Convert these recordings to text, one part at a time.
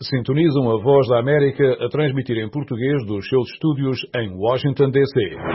Sintonizam a Voz da América a transmitir em português dos seus estúdios em Washington, D.C.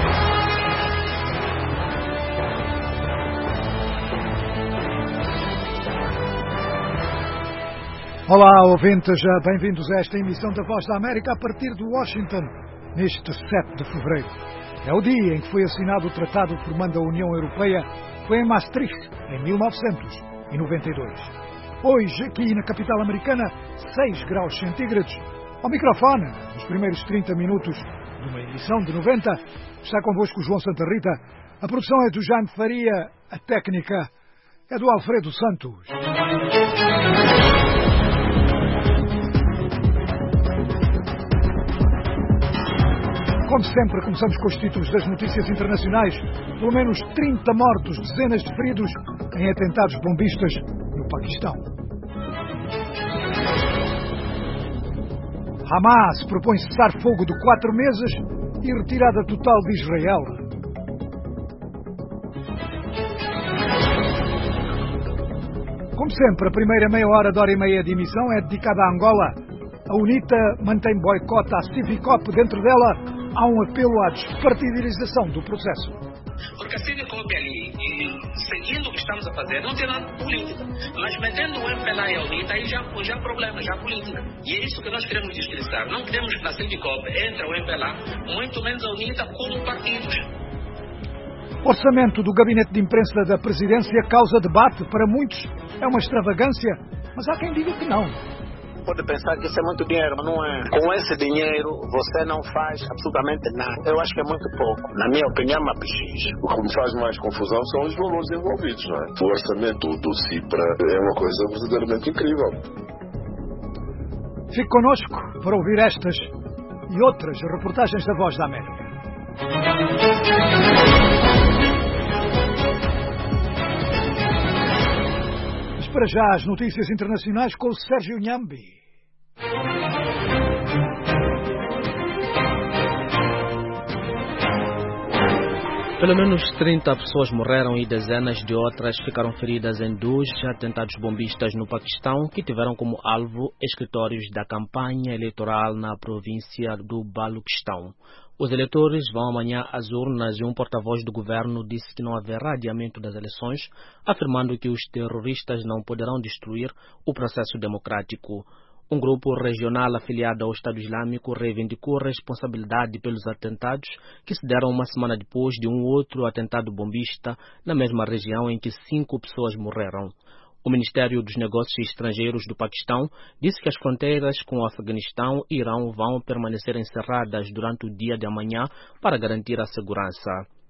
Olá, ouvintes, bem-vindos a esta emissão da Voz da América a partir de Washington, neste 7 de fevereiro. É o dia em que foi assinado o tratado formando a União Europeia, foi em Maastricht, em 1992. Hoje, aqui na capital americana, 6 graus centígrados. Ao microfone, nos primeiros 30 minutos de uma edição de 90, está convosco João Santa Rita. A produção é do Jaime Faria, a técnica é do Alfredo Santos. Como sempre, começamos com os títulos das notícias internacionais. Pelo menos 30 mortos, dezenas de feridos em atentados bombistas no Paquistão. Hamas propõe cessar fogo de 4 meses e retirada total de Israel. Como sempre, a primeira meia hora e meia de emissão é dedicada à Angola. A UNITA mantém boicote à Civicop. Dentro dela há um apelo à despartidarização do processo. Porque a Civicop ali, seguindo o que estamos a fazer, não tem nada de política. Mas metendo o MPLA e a UNITA, aí já há problema, já há política. E é isso que nós queremos discriminar. Não queremos que na Civicop entre o MPLA, muito menos a UNITA, como partidos. Orçamento do Gabinete de Imprensa da Presidência causa debate. Para muitos é uma extravagância, mas há quem diga que não. Pode pensar que isso é muito dinheiro, mas não é. Com esse dinheiro, você não faz absolutamente nada. Eu acho que é muito pouco. Na minha opinião, é uma bexiga. O que me faz mais confusão são os valores envolvidos, não é? O orçamento do CIPRA é uma coisa verdadeiramente incrível. Fique connosco para ouvir estas e outras reportagens da Voz da América. Para já as notícias internacionais com o Sérgio Nhambi. Pelo menos 30 pessoas morreram e dezenas de outras ficaram feridas em 2 atentados bombistas no Paquistão que tiveram como alvo escritórios da campanha eleitoral na província do Baluquistão. Os eleitores vão amanhã às urnas e um porta-voz do governo disse que não haverá adiamento das eleições, afirmando que os terroristas não poderão destruir o processo democrático. Um grupo regional afiliado ao Estado Islâmico reivindicou responsabilidade pelos atentados que se deram uma semana depois de um outro atentado bombista na mesma região em que 5 pessoas morreram. O Ministério dos Negócios Estrangeiros do Paquistão disse que as fronteiras com o Afeganistão e Irão vão permanecer encerradas durante o dia de amanhã para garantir a segurança.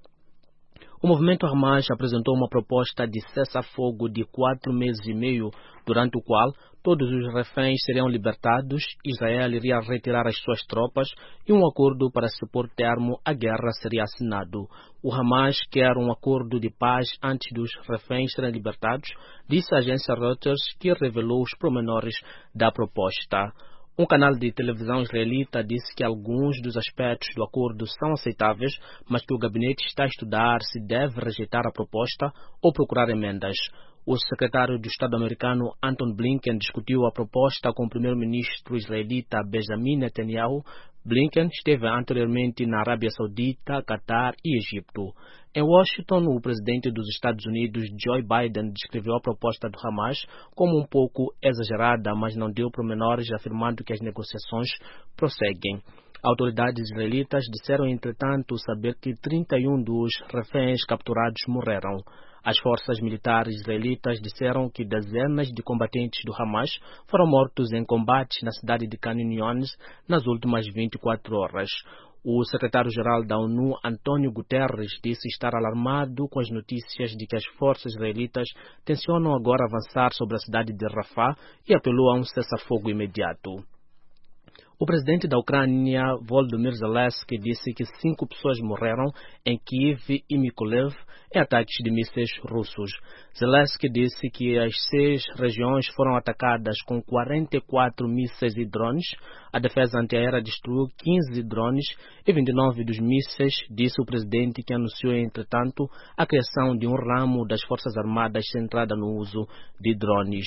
O movimento Hamas apresentou uma proposta de cessar-fogo de 4 meses e meio, durante o qual todos os reféns seriam libertados, Israel iria retirar as suas tropas e um acordo para se pôr termo à guerra seria assinado. O Hamas quer um acordo de paz antes dos reféns serem libertados, disse a agência Reuters, que revelou os pormenores da proposta. Um canal de televisão israelita disse que alguns dos aspectos do acordo são aceitáveis, mas que o gabinete está a estudar se deve rejeitar a proposta ou procurar emendas. O secretário de Estado americano Anton Blinken discutiu a proposta com o primeiro-ministro israelita Benjamin Netanyahu. Blinken esteve anteriormente na Arábia Saudita, Catar e Egito. Em Washington, o presidente dos Estados Unidos, Joe Biden, descreveu a proposta do Hamas como um pouco exagerada, mas não deu pormenores, afirmando que as negociações prosseguem. Autoridades israelitas disseram, entretanto, saber que 31 dos reféns capturados morreram. As forças militares israelitas disseram que dezenas de combatentes do Hamas foram mortos em combates na cidade de Khan Younis nas últimas 24 horas. O secretário-geral da ONU, António Guterres, disse estar alarmado com as notícias de que as forças israelitas tencionam agora avançar sobre a cidade de Rafah e apelou a um cessar-fogo imediato. O presidente da Ucrânia, Volodymyr Zelensky, disse que 5 pessoas morreram em Kiev e Mykolaiv em ataques de mísseis russos. Zelensky disse que as 6 regiões foram atacadas com 44 mísseis e drones. A defesa antiaérea destruiu 15 drones e 29 dos mísseis, disse o presidente, que anunciou, entretanto, a criação de um ramo das Forças Armadas centrada no uso de drones.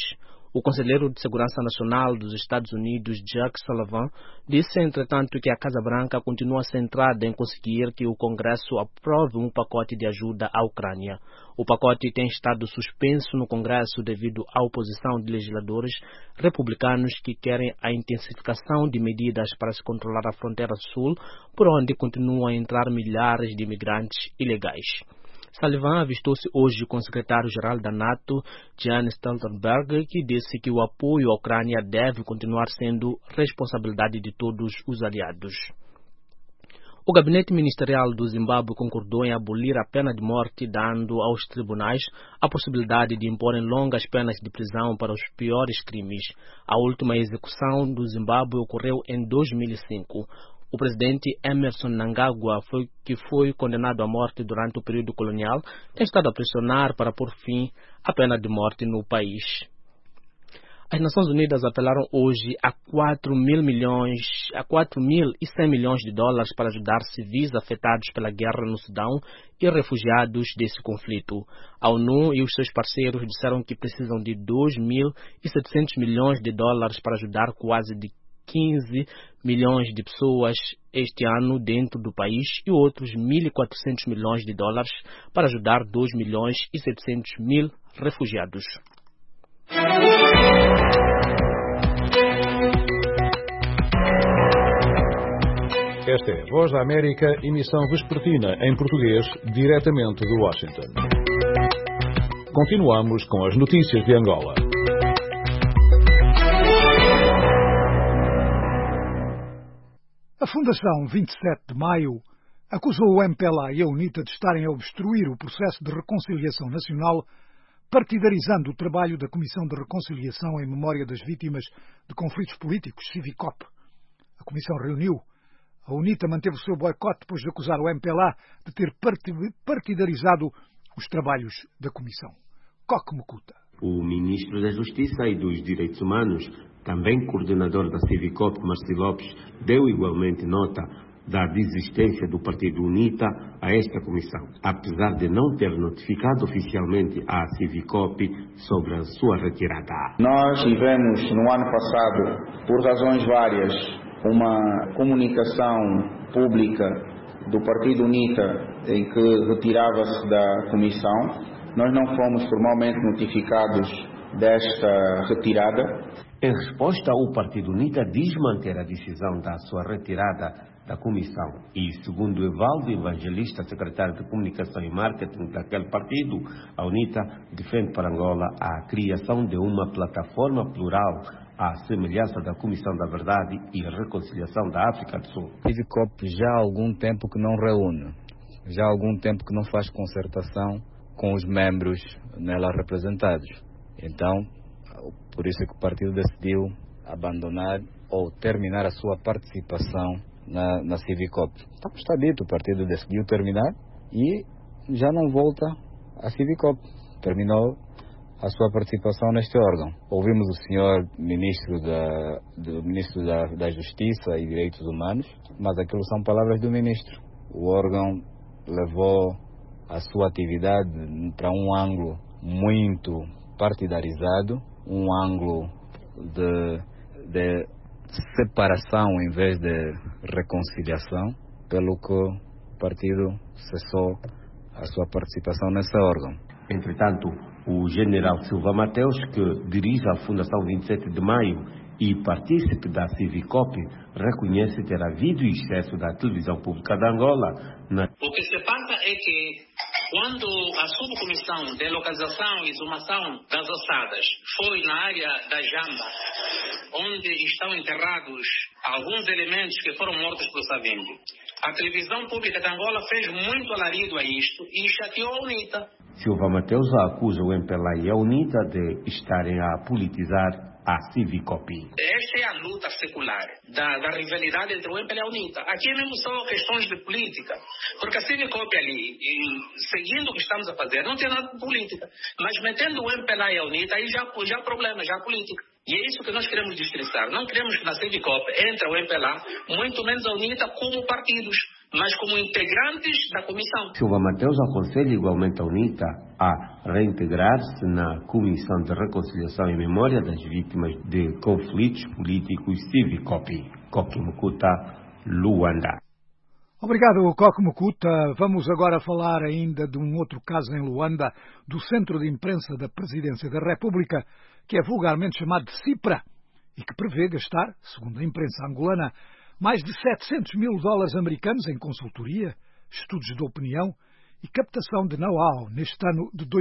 O conselheiro de Segurança Nacional dos Estados Unidos, Jake Sullivan, disse, entretanto, que a Casa Branca continua centrada em conseguir que o Congresso aprove um pacote de ajuda à Ucrânia. O pacote tem estado suspenso no Congresso devido à oposição de legisladores republicanos que querem a intensificação de medidas para se controlar a fronteira sul, por onde continuam a entrar milhares de imigrantes ilegais. Sullivan avistou-se hoje com o secretário-geral da NATO, Jens Stoltenberg, que disse que o apoio à Ucrânia deve continuar sendo responsabilidade de todos os aliados. O gabinete ministerial do Zimbábue concordou em abolir a pena de morte, dando aos tribunais a possibilidade de imporem longas penas de prisão para os piores crimes. A última execução do Zimbábue ocorreu em 2005. O presidente Emmerson Mnangagwa, que foi condenado à morte durante o período colonial, tem estado a pressionar para pôr fim à pena de morte no país. As Nações Unidas apelaram hoje a 4.100 milhões de dólares para ajudar civis afetados pela guerra no Sudão e refugiados desse conflito. A ONU e os seus parceiros disseram que precisam de 2.700 milhões de dólares para ajudar quase de 15 milhões de pessoas este ano dentro do país e outros 1.400 milhões de dólares para ajudar 2.700.000 refugiados. Esta é a Voz da América, emissão vespertina em português, diretamente de Washington. Continuamos com as notícias de Angola. A Fundação 27 de Maio acusou o MPLA e a UNITA de estarem a obstruir o processo de reconciliação nacional, partidarizando o trabalho da Comissão de Reconciliação em Memória das Vítimas de Conflitos Políticos, CIVICOP. A Comissão reuniu. A UNITA manteve o seu boicote depois de acusar o MPLA de ter partidarizado os trabalhos da Comissão. Coque Mukuta. O Ministro da Justiça e dos Direitos Humanos, também coordenador da CIVICOP, Marcelo Lopes, deu igualmente nota da desistência do Partido UNITA a esta comissão, apesar de não ter notificado oficialmente a CIVICOP sobre a sua retirada. Nós tivemos no ano passado, por razões várias, uma comunicação pública do Partido UNITA em que retirava-se da comissão. Nós não fomos formalmente notificados desta retirada. Em resposta, o Partido UNITA diz manter a decisão da sua retirada da comissão e, segundo Evaldo Evangelista, secretário de Comunicação e Marketing daquele partido, a UNITA defende para Angola a criação de uma plataforma plural à semelhança da Comissão da Verdade e Reconciliação da África do Sul. A CIVICOP já há algum tempo que não reúne, já há algum tempo que não faz concertação com os membros nela representados. Então, por isso é que o partido decidiu abandonar ou terminar a sua participação na CIVICOP. Então, está dito, o partido decidiu terminar e já não volta à CIVICOP. Terminou a sua participação neste órgão. Ouvimos o senhor ministro da Justiça e Direitos Humanos, mas aquilo são palavras do ministro. O órgão levou a sua atividade para um ângulo muito partidarizado, um ângulo de separação em vez de reconciliação, pelo que o partido cessou a sua participação nesse órgão. Entretanto, o general Silva Mateus, que dirige a Fundação 27 de Maio e partícipe da CIVICOP, reconhece ter havido excesso da televisão pública de Angola. O que se passa é que quando a subcomissão de localização e exumação das ossadas foi na área da Jamba, onde estão enterrados alguns elementos que foram mortos pelo Savimbi, a televisão pública de Angola fez muito alarido a isto e chateou a UNITA. Silva Mateus acusa o MPLA e a UNITA de estarem a politizar a CIVICOP. Esta é a luta secular da rivalidade entre o MPLA e a UNITA. Aqui mesmo são questões de política, porque a CIVICOP ali, seguindo o que estamos a fazer, não tem nada de política, mas metendo o MPLA e a UNITA, aí já há problema, já há política. E é isso que nós queremos destressar. Não queremos que na CIVICOP entre o MPLA, muito menos a UNITA, como partidos. mas como integrantes da comissão. Silva Mateus aconselha igualmente a UNITA a reintegrar-se na Comissão de Reconciliação e Memória das Vítimas de Conflitos Políticos Civicopi, Koki Mukuta, Luanda. Obrigado, Koki Mukuta. Vamos agora falar ainda de um outro caso em Luanda, do Centro de Imprensa da Presidência da República, que é vulgarmente chamado de CIPRA, e que prevê gastar, segundo a imprensa angolana, mais de $700 mil americanos em consultoria, estudos de opinião e captação de know-how neste ano de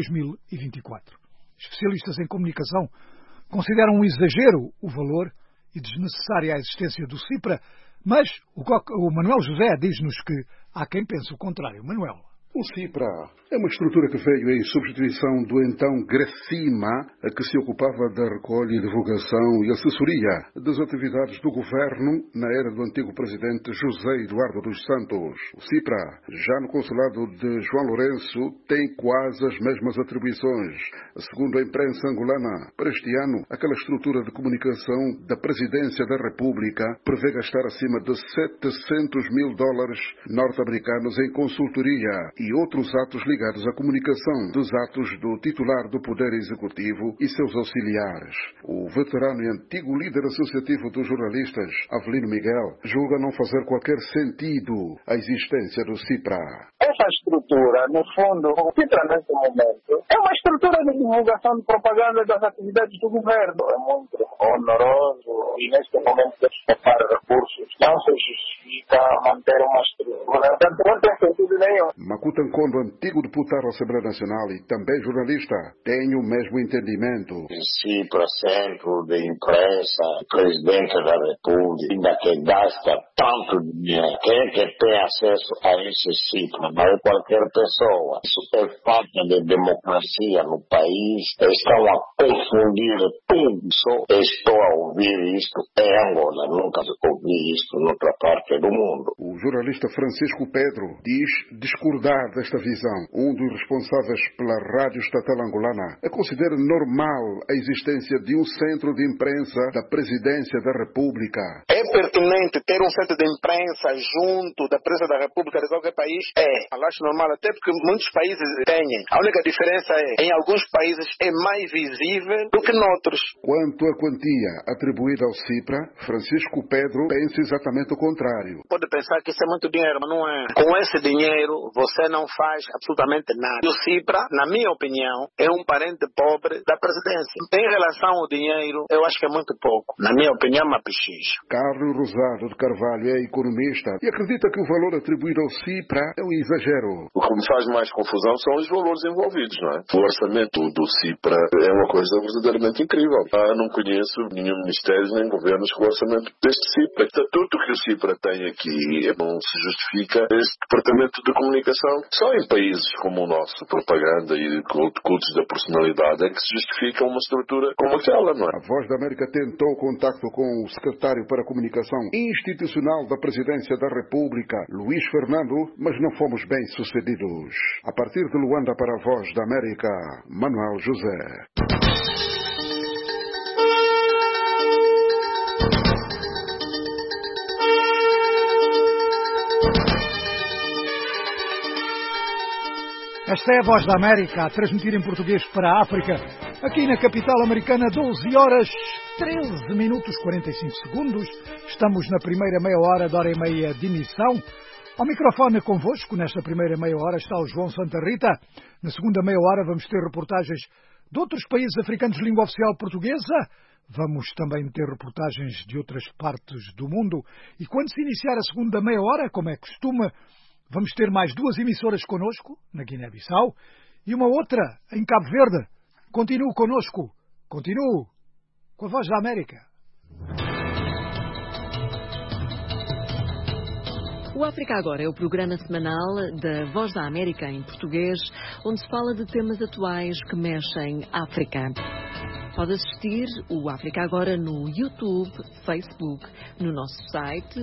2024. Especialistas em comunicação consideram um exagero o valor e desnecessária a existência do CIPRA, mas o Manuel José diz-nos que há quem pense o contrário. Manuel. O CIPRA é uma estrutura que veio em substituição do então GRACIMA, que se ocupava da recolha e divulgação e assessoria das atividades do governo na era do antigo presidente José Eduardo dos Santos. O CIPRA, já no consulado de João Lourenço, tem quase as mesmas atribuições. Segundo a imprensa angolana, para este ano, aquela estrutura de comunicação da Presidência da República prevê gastar acima de $700 mil norte-americanos em consultoria e outros atos ligados à comunicação dos atos do titular do Poder Executivo e seus auxiliares. O veterano e antigo líder associativo dos jornalistas, Avelino Miguel, julga não fazer qualquer sentido a existência do CIPRA. Essa estrutura, no fundo, o CIPRA nesse momento, é uma estrutura de divulgação de propaganda das atividades do governo. É muito honoroso e neste momento deve poupar recursos. Não se justifica manter uma estrutura. Portanto, não tem sentido nenhum. Makuta Nkondo, antigo deputado à Assembleia Nacional e também jornalista, tem o mesmo entendimento. O CIPRA, Centro de Imprensa, Presidente da República, ainda que gasta tanto dinheiro. Quem é que tem acesso a esse CIPRA? Não é qualquer pessoa. Isso é falta de democracia no país. Estão a confundir tudo. Só estou a ouvir isto em Angola. Nunca ouvi isto em outra parte do mundo. O jornalista Francisco Pedro diz discordar desta visão. Um dos responsáveis pela Rádio Estatal Angolana considera normal a existência de um centro de imprensa da Presidência da República. É pertinente ter um centro de imprensa junto da Presidência da República de qualquer país? Acho normal, até porque muitos países têm. A única diferença é, em alguns países é mais visível do que noutros. Quanto à quantia atribuída ao CIPRA, Francisco Pedro pensa exatamente o contrário. Pode pensar que isso é muito dinheiro, mas não é. Com esse dinheiro, você não faz absolutamente nada. E o CIPRA, na minha opinião, é um parente pobre da presidência. Em relação ao dinheiro, eu acho que é muito pouco. Na minha opinião, é uma pichicha. Carlos Rosado de Carvalho é economista e acredita que o valor atribuído ao CIPRA é um exagero. O que me faz mais confusão são os valores envolvidos, não é? O orçamento do CIPRA é uma coisa verdadeiramente incrível. Não conheço nenhum ministério nem governos com o orçamento deste CIPRA. O estatuto que o CIPRA tem aqui não se justifica este departamento de comunicação. Só em países como o nosso, propaganda e cultos da personalidade, é que se justifica uma estrutura como aquela, não é? A Voz da América tentou contacto com o secretário para a Comunicação Institucional da Presidência da República, Luís Fernando, mas não fomos bem sucedidos. A partir de Luanda para a Voz da América, Manuel José. Esta é a Voz da América, a transmitir em português para a África. Aqui na capital americana, 12 horas, 13 minutos, 45 segundos. Estamos na primeira meia hora da hora e meia de emissão. Ao microfone convosco, nesta primeira meia hora, está o João Santa Rita. Na segunda meia hora vamos ter reportagens de outros países africanos de língua oficial portuguesa. Vamos também ter reportagens de outras partes do mundo. E quando se iniciar a segunda meia hora, como é costume, vamos ter mais duas emissoras connosco, na Guiné-Bissau, e uma outra em Cabo Verde. Continue connosco. Continue com a Voz da América. O África Agora é o programa semanal da Voz da América em português, onde se fala de temas atuais que mexem África. Pode assistir o África Agora no YouTube, Facebook, no nosso site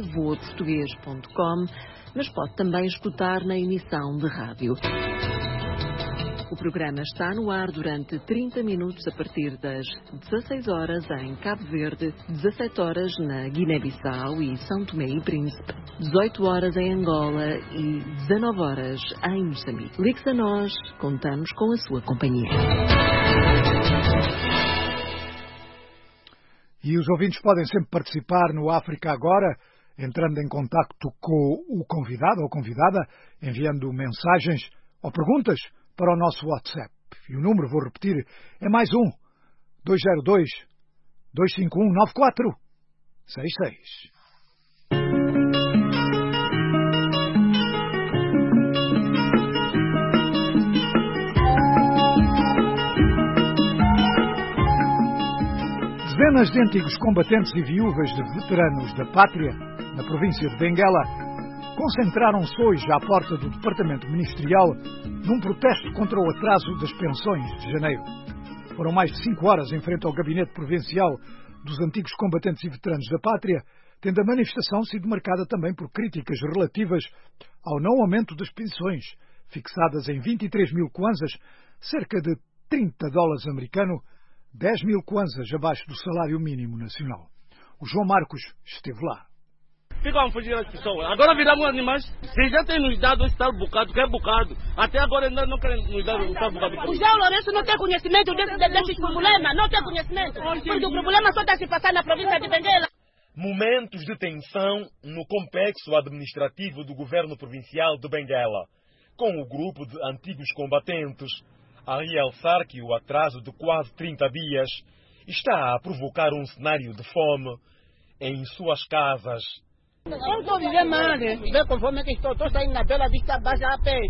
voaportugues.com, mas pode também escutar na emissão de rádio. O programa está no ar durante 30 minutos a partir das 16 horas em Cabo Verde, 17 horas na Guiné-Bissau e São Tomé e Príncipe, 18 horas em Angola e 19 horas em Moçambique. Ligue-se a nós, contamos com a sua companhia. E os ouvintes podem sempre participar no África Agora, entrando em contacto com o convidado ou convidada, enviando mensagens ou perguntas para o nosso WhatsApp. E o número, vou repetir, é mais 202-251-9466. Dezenas de antigos combatentes e viúvas de veteranos da pátria, na província de Benguela, concentraram-se hoje à porta do Departamento Ministerial num protesto contra o atraso das pensões de janeiro. Foram mais de 5 horas em frente ao Gabinete Provincial dos Antigos Combatentes e Veteranos da Pátria, tendo a manifestação sido marcada também por críticas relativas ao não aumento das pensões, fixadas em 23 mil kwanzas, cerca de $30 americanos, 10 mil kwanzas abaixo do salário mínimo nacional. O João Marcos esteve lá. Ficam fugindo as pessoas. Agora viramos animais. Se já tem nos dado esse tal bocado, que é bocado, até agora ainda não querem nos dar o tal bocado. O João Lourenço não tem conhecimento desses problemas, não tem conhecimento. Porque o problema só está se passar na província de Benguela. Momentos de tensão no complexo administrativo do governo provincial de Benguela, com o grupo de antigos combatentes a realçar que o atraso de quase 30 dias está a provocar um cenário de fome em suas casas. Eu estou vivendo mal, vê conforme que estou saindo na bela vista baixa a pé.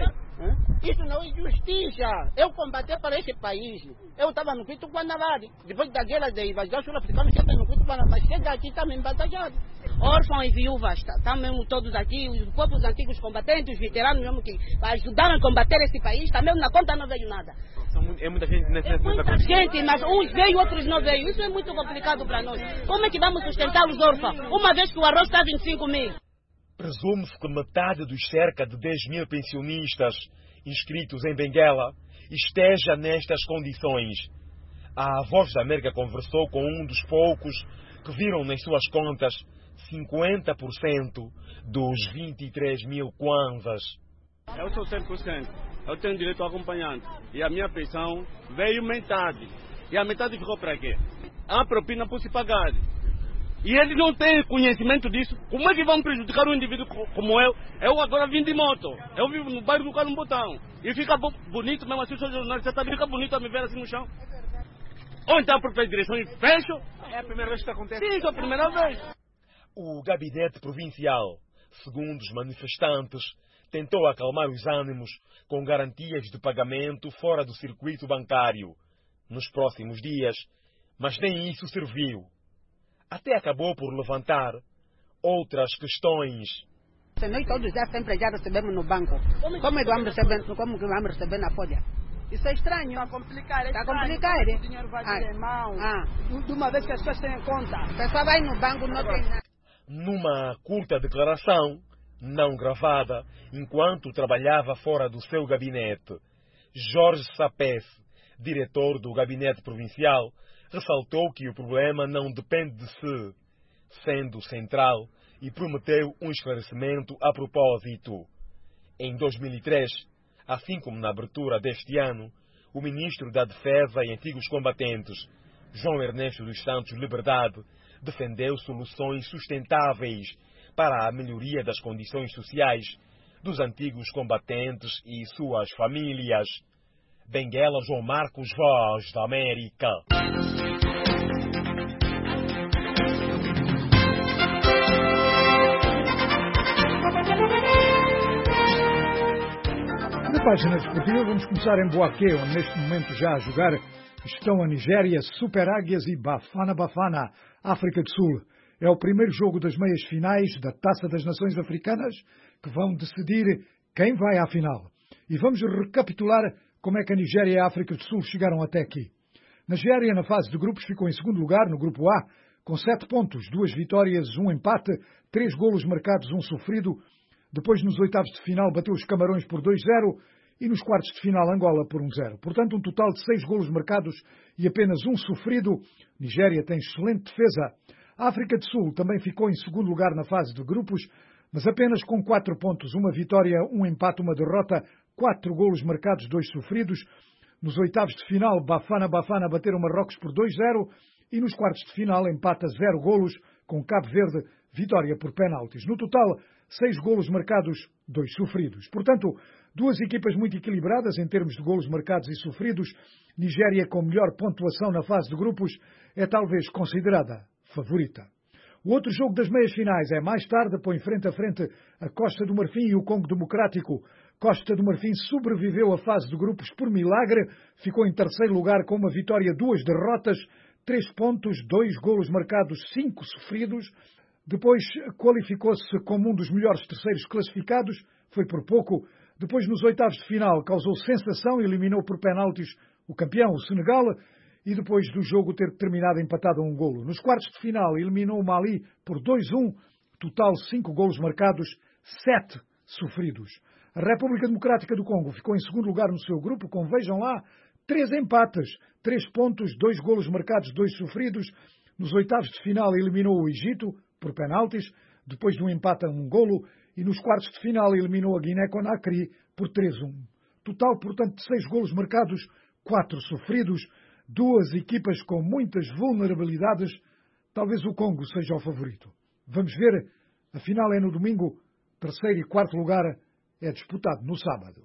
Isso não é justiça. Eu combati para esse país. Eu estava no Quito Guanabara. Depois da guerra da invasão sul-africana, eu estava no Quito Guanabara. Chega aqui também batalhado. Órfãos e viúvas, estão mesmo todos aqui. Os povos antigos combatentes, veteranos mesmo que ajudaram a combater esse país, também na conta não veio nada. É muita gente nessa muita gente, mas uns veio, outros não veio. Isso é muito complicado para nós. Como é que vamos sustentar os órfãos, uma vez que o arroz está a 25 mil? Presume-se que metade dos cerca de 10 mil pensionistas inscritos em Benguela esteja nestas condições. A Voz da América conversou com um dos poucos que viram nas suas contas 50% dos 23 mil kwanzas. Eu sou 100%. Eu tenho direito ao acompanhante. E a minha pensão veio metade. E a metade ficou para quê? A propina por se pagar. E eles não têm conhecimento disso. Como é que vão prejudicar um indivíduo como eu? Eu agora vim de moto. Eu vivo no bairro do Calumbotão. E fica bonito mesmo assim, eu sou jornalista, fica bonito a me ver assim no chão. Ou então a própria direção e fecho. É a primeira vez que acontece? Sim, é a primeira vez. O gabinete provincial, segundo os manifestantes, tentou acalmar os ânimos com garantias de pagamento fora do circuito bancário nos próximos dias, mas nem isso serviu. Até acabou por levantar outras questões. Nós todos sempre já recebemos no banco. Como que vamos receber na folha? Isso é estranho. Está complicado. Está complicado. O dinheiro vai vir em mão. De uma vez que as pessoas têm conta. A pessoa vai no banco, não tem nada. Numa curta declaração, não gravada, enquanto trabalhava fora do seu gabinete, Jorge Sapes, diretor do gabinete provincial, ressaltou que o problema não depende de si, sendo central, e prometeu um esclarecimento a propósito. Em 2003, assim como na abertura deste ano, o ministro da Defesa e Antigos Combatentes, João Ernesto dos Santos Liberdade, defendeu soluções sustentáveis para a melhoria das condições sociais dos antigos combatentes e suas famílias. Benguela, João Marcos, Voz da América. Na página desportiva vamos começar em Boaké, onde neste momento já a jogar estão a Nigéria, Super Águias e Bafana Bafana, África do Sul. É o primeiro jogo das meias finais da Taça das Nações Africanas que vão decidir quem vai à final. E vamos recapitular como é que a Nigéria e a África do Sul chegaram até aqui. Nigéria, na fase de grupos, ficou em segundo lugar no grupo A, com 7 pontos, 2 vitórias, 1 empate, 3 golos marcados, 1 sofrido. Depois, nos oitavos de final, bateu os Camarões por 2-0 e nos quartos de final Angola por 1-0. Portanto, um total de 6 golos marcados e apenas um sofrido. Nigéria tem excelente defesa. A África do Sul também ficou em segundo lugar na fase de grupos, mas apenas com 4 pontos, uma vitória, um empate, uma derrota, 4 golos marcados, 2 sofridos. Nos oitavos de final, Bafana bateram Marrocos por 2-0 e nos quartos de final, empate a 0 golos com Cabo Verde, vitória por penaltis. No total, 6 golos marcados, 2 sofridos. Portanto, duas equipas muito equilibradas em termos de golos marcados e sofridos. Nigéria, com melhor pontuação na fase de grupos, é talvez considerada favorita. O outro jogo das meias finais é mais tarde, põe frente a frente a Costa do Marfim e o Congo Democrático. Costa do Marfim sobreviveu à fase de grupos por milagre, ficou em terceiro lugar com uma vitória, 2 derrotas, 3 pontos, 2 golos marcados, 5 sofridos. Depois qualificou-se como um dos melhores terceiros classificados, foi por pouco. Depois, nos oitavos de final, causou sensação e eliminou por penaltis o campeão, o Senegal, e depois do jogo ter terminado empatado a 1 golo. Nos quartos de final, eliminou o Mali por 2-1, total 5 golos marcados, 7 sofridos. A República Democrática do Congo ficou em segundo lugar no seu grupo, com, vejam lá, 3 empates, 3 pontos, 2 golos marcados, 2 sofridos. Nos oitavos de final, eliminou o Egito por penaltis, depois de um empate a 1 golo, e nos quartos de final eliminou a Guiné-Conakry por 3-1. Total, portanto, de 6 golos marcados, 4 sofridos, duas equipas com muitas vulnerabilidades. Talvez o Congo seja o favorito. Vamos ver, a final é no domingo, terceiro e quarto lugar é disputado no sábado.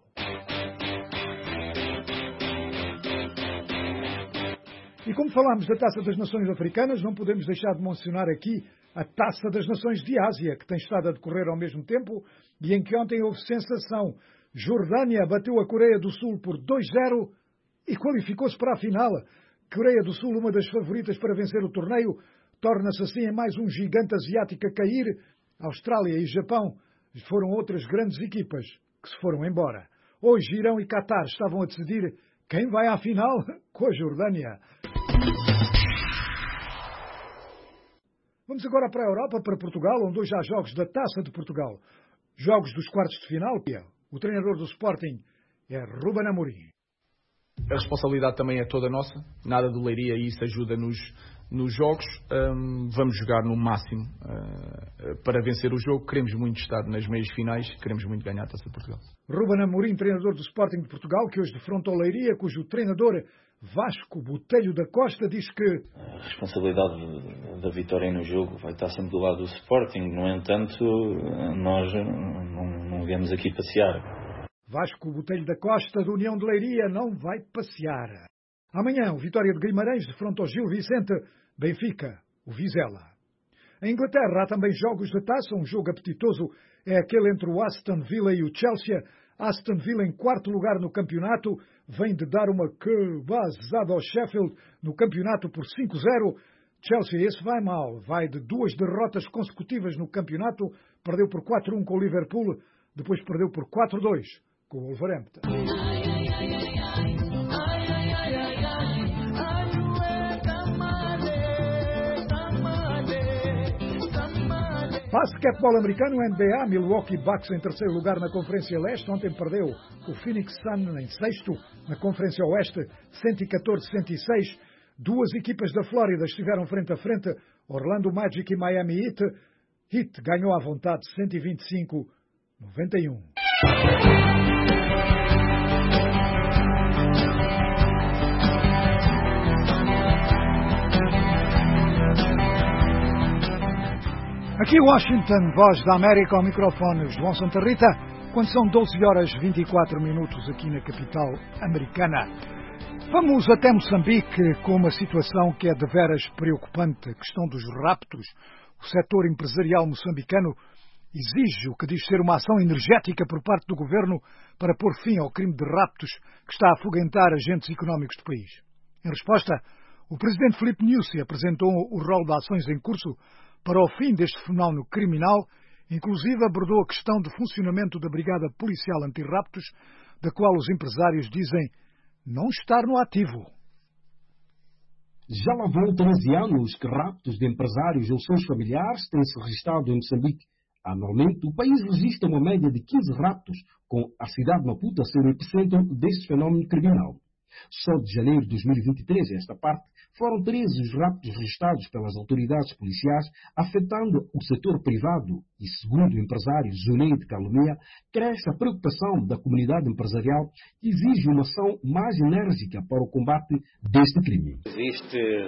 E como falámos da Taça das Nações Africanas, não podemos deixar de mencionar aqui a Taça das Nações de Ásia, que tem estado a decorrer ao mesmo tempo e em que ontem houve sensação. Jordânia bateu a Coreia do Sul por 2-0 e qualificou-se para a final. Coreia do Sul, uma das favoritas para vencer o torneio, torna-se assim em mais um gigante asiático a cair. Austrália e Japão foram outras grandes equipas que se foram embora. Hoje, Irão e Qatar estavam a decidir quem vai à final com a Jordânia. Vamos agora para a Europa, para Portugal, onde hoje há jogos da Taça de Portugal. Jogos dos quartos de final. O treinador do Sporting é Ruben Amorim. A responsabilidade também é toda nossa. Nada do Leiria e isso ajuda nos jogos. Vamos jogar no máximo para vencer o jogo. Queremos muito estar nas meias finais. Queremos muito ganhar a Taça de Portugal. Ruben Amorim, treinador do Sporting de Portugal, que hoje defronta o Leiria, cujo treinador Vasco Botelho da Costa diz que a responsabilidade da vitória no jogo vai estar sempre do lado do Sporting. No entanto, nós não viemos aqui passear. Vasco Botelho da Costa, da União de Leiria, não vai passear. Amanhã, o Vitória de Guimarães defronta o Gil Vicente, Benfica, o Vizela. Em Inglaterra há também jogos de taça, um jogo apetitoso é aquele entre o Aston Villa e o Chelsea. Aston Villa em quarto lugar no campeonato, vem de dar uma cabazada ao Sheffield no campeonato por 5-0. Chelsea, esse vai mal, vai de 2 derrotas consecutivas no campeonato, perdeu por 4-1 com o Liverpool, depois perdeu por 4-2 com o Wolverhampton. Basquetebol americano, NBA, Milwaukee Bucks em terceiro lugar na Conferência Leste. Ontem perdeu o Phoenix Sun em sexto na Conferência Oeste, 114-106. Duas equipas da Flórida estiveram frente a frente, Orlando Magic e Miami Heat. Heat ganhou à vontade 125-91. Aqui Washington, Voz da América, ao microfone João Santa Rita, quando são 12h24 aqui na capital americana. Vamos até Moçambique com uma situação que é de veras preocupante, a questão dos raptos. O setor empresarial moçambicano exige o que diz ser uma ação energética por parte do governo para pôr fim ao crime de raptos que está a afoguentar agentes económicos do país. Em resposta, o presidente Filipe Nyusi apresentou o rol de ações em curso para o fim deste fenómeno criminal, inclusive abordou a questão do funcionamento da Brigada Policial Antirraptos, da qual os empresários dizem não estar no ativo. Já lá vão 13 anos que raptos de empresários ou seus familiares têm-se registrado em Moçambique. Anualmente, o país registra uma média de 15 raptos, com a cidade de Maputo a ser o epicentro deste fenómeno criminal. Só de janeiro de 2023, a esta parte, foram 13 os raptos registrados pelas autoridades policiais, afetando o setor privado e, segundo o empresário Zuneide de Calomia, cresce a preocupação da comunidade empresarial que exige uma ação mais enérgica para o combate deste crime. Existe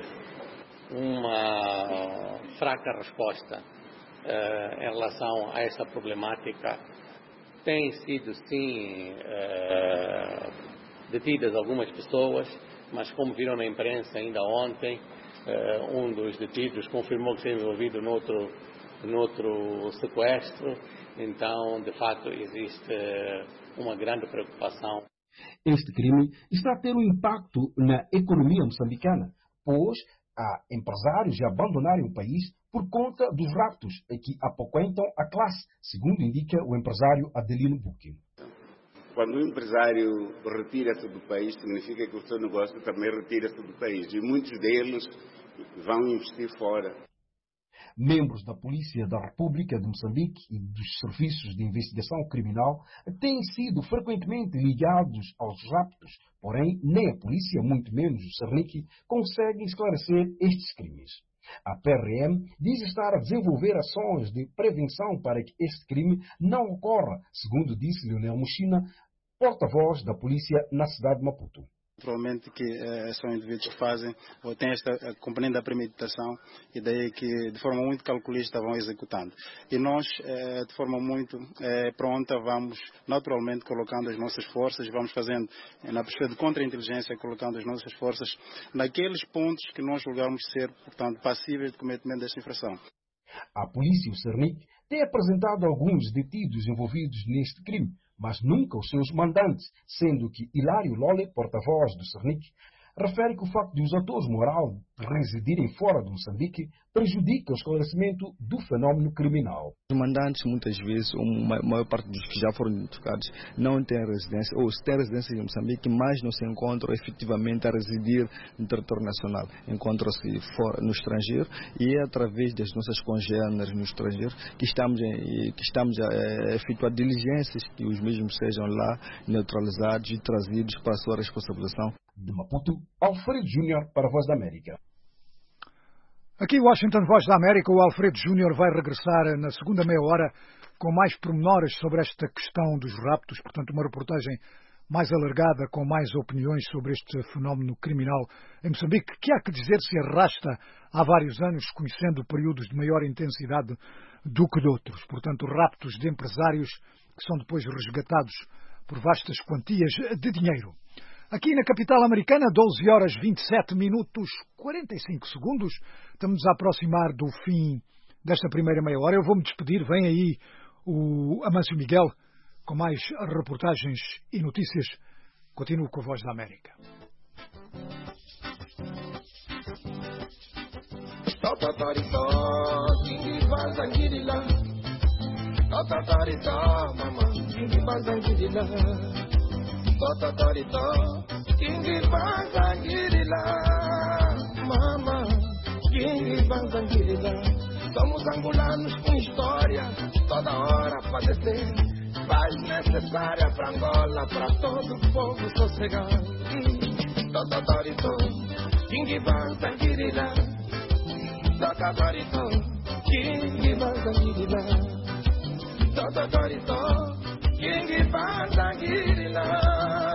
uma fraca resposta em relação a esta problemática. Tem sido, sim, detidas algumas pessoas, mas como viram na imprensa ainda ontem, um dos detidos confirmou que esteve envolvido noutro sequestro. Então, de facto, existe uma grande preocupação. Este crime está a ter um impacto na economia moçambicana, pois há empresários a abandonarem o país por conta dos raptos que apoquentam a classe, segundo indica o empresário Adelino Buque. Quando um empresário retira-se do país, significa que o seu negócio também retira-se do país. E muitos deles vão investir fora. Membros da Polícia da República de Moçambique e dos Serviços de Investigação Criminal têm sido frequentemente ligados aos raptos, porém nem a polícia, muito menos o Cernic, conseguem esclarecer estes crimes. A PRM diz estar a desenvolver ações de prevenção para que este crime não ocorra, segundo disse Leonel Muxina, porta-voz da polícia na cidade de Maputo. Provavelmente que são indivíduos que fazem ou têm esta componente da premeditação e daí que de forma muito calculista vão executando. E nós, de forma muito pronta, vamos naturalmente colocando as nossas forças, vamos fazendo na pesquisa de contra-inteligência, colocando as nossas forças naqueles pontos que nós julgamos ser, portanto, passíveis de cometimento desta infração. A polícia e o Cernic têm apresentado alguns detidos envolvidos neste crime, mas nunca os seus mandantes, sendo que Hilário Lole, porta-voz do Cernic, refere que o facto de os atores morais residirem fora de Moçambique prejudica o esclarecimento do fenómeno criminal. Os mandantes, muitas vezes, a maior parte dos que já foram identificados, não têm residência, ou se têm residência em Moçambique, mas não se encontram efetivamente a residir no território nacional. Encontram-se no estrangeiro e é através das nossas congêneres no estrangeiro que estamos a efetuar diligências que os mesmos sejam lá neutralizados e trazidos para a sua responsabilização. De Maputo, Alfredo Júnior para a Voz da América. Aqui Washington, Voz da América, o Alfredo Júnior vai regressar na segunda meia hora com mais pormenores sobre esta questão dos raptos, portanto uma reportagem mais alargada, com mais opiniões sobre este fenómeno criminal em Moçambique, que há que dizer se arrasta há vários anos, conhecendo períodos de maior intensidade do que de outros. Portanto, raptos de empresários que são depois resgatados por vastas quantias de dinheiro. Aqui na capital americana, 12 horas 27 minutos 45 segundos. Estamos a aproximar do fim desta primeira meia hora. Eu vou-me despedir. Vem aí o Amâncio Miguel com mais reportagens e notícias. Continuo com a Voz da América. Kingi Banzangirila, mama, Kingi Banzangirila. Somos angolanos com história, toda hora padecer. Paz necessária para Angola, para todo o povo sossegar. Tototorito, Kingi Banzangirila. Tototorito, Kingi Banzangirila. Tototorito, Kingi Banzangirila.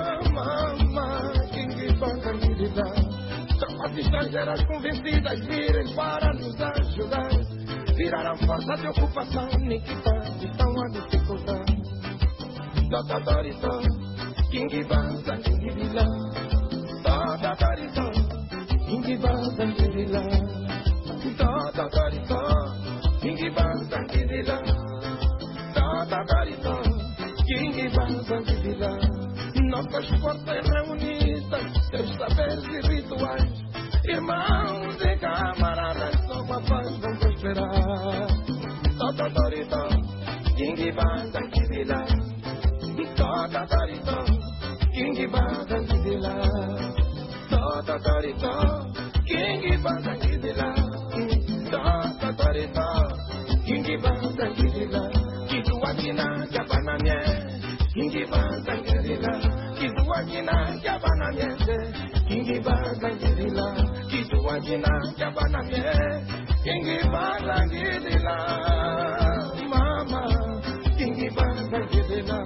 Tropas estrangeiras convencidas virem para nos ajudar. Viraram força de ocupação, Nikita, estão a dificultar. Tototorito, Kingi Banzangirila. Tototorito, Kingi Banzangirila. Tototorito, Kingi Banzangirila. Tototorito, Kingi Banzangirila. Nossas forças reunidas, seus saberes e rituais, irmãos e camaradas, só a paz vão prosperar. Tototorito, Kingi Banzangirila. Tototorito, Kingi Banzangirila. Tototorito, Kingi Banzangirila. Tototorito, Kingi Banzangirila. Sangirila, Kituakina, Japanamie, Kingiba Sangirila, Kituakina, Japanamie, Kingiba Sangirila, Kituakina, Japanamie, Kingiba Sangirila, Mama, Kingiba Sangirila,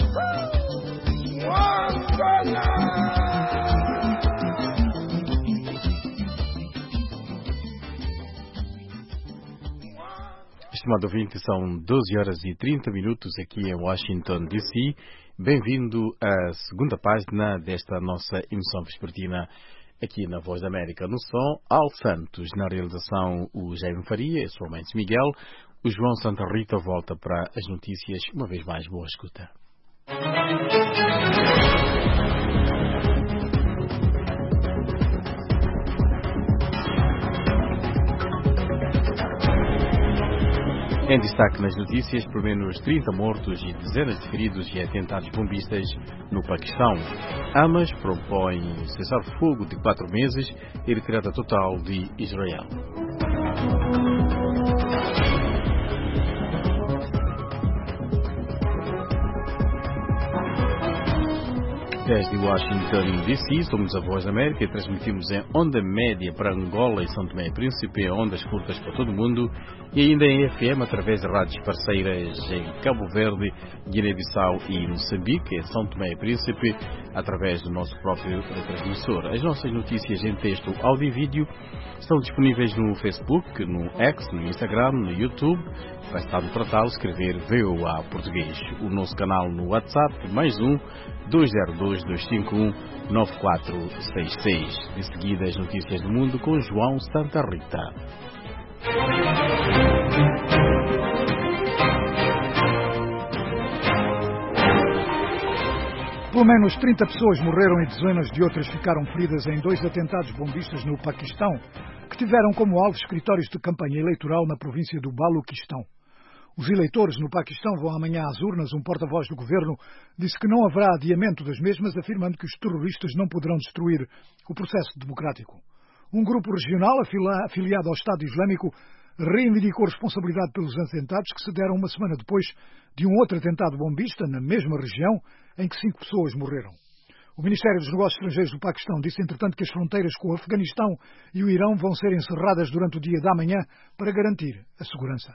Wangala. Estimado ouvinte, são 12 horas e 30 minutos aqui em Washington, D.C. Bem-vindo à segunda página desta nossa emissão vespertina aqui na Voz da América. No som, Al Santos, na realização o Jaime Faria, sua mãe Miguel. O João Santa Rita volta para as notícias. Uma vez mais, boa escuta. Em destaque nas notícias, pelo menos 30 mortos e dezenas de feridos em atentados bombistas no Paquistão. Hamas propõe cessar-fogo de 4 meses e retirada total de Israel. Desde Washington, D.C., somos a Voz da América e transmitimos em onda média para Angola e São Tomé e Príncipe, ondas curtas para todo o mundo e ainda em FM através de rádios parceiras em Cabo Verde, Guiné-Bissau e Moçambique, em São Tomé e Príncipe, através do nosso próprio retransmissor. As nossas notícias em texto, áudio e vídeo estão disponíveis no Facebook, no X, no Instagram, no YouTube. Basta no portal escrever VOA Português. O nosso canal no WhatsApp, +1 202 251 9466. Em seguida, as notícias do mundo com João Santa Rita. Pelo menos 30 pessoas morreram e dezenas de outras ficaram feridas em 2 atentados bombistas no Paquistão, que tiveram como alvo escritórios de campanha eleitoral na província do Baluquistão. Os eleitores no Paquistão vão amanhã às urnas. Um porta-voz do governo disse que não haverá adiamento das mesmas, afirmando que os terroristas não poderão destruir o processo democrático. Um grupo regional afiliado ao Estado Islâmico reivindicou responsabilidade pelos atentados que se deram uma semana depois de um outro atentado bombista na mesma região, em que 5 pessoas morreram. O Ministério dos Negócios Estrangeiros do Paquistão disse, entretanto, que as fronteiras com o Afeganistão e o Irão vão ser encerradas durante o dia da manhã para garantir a segurança.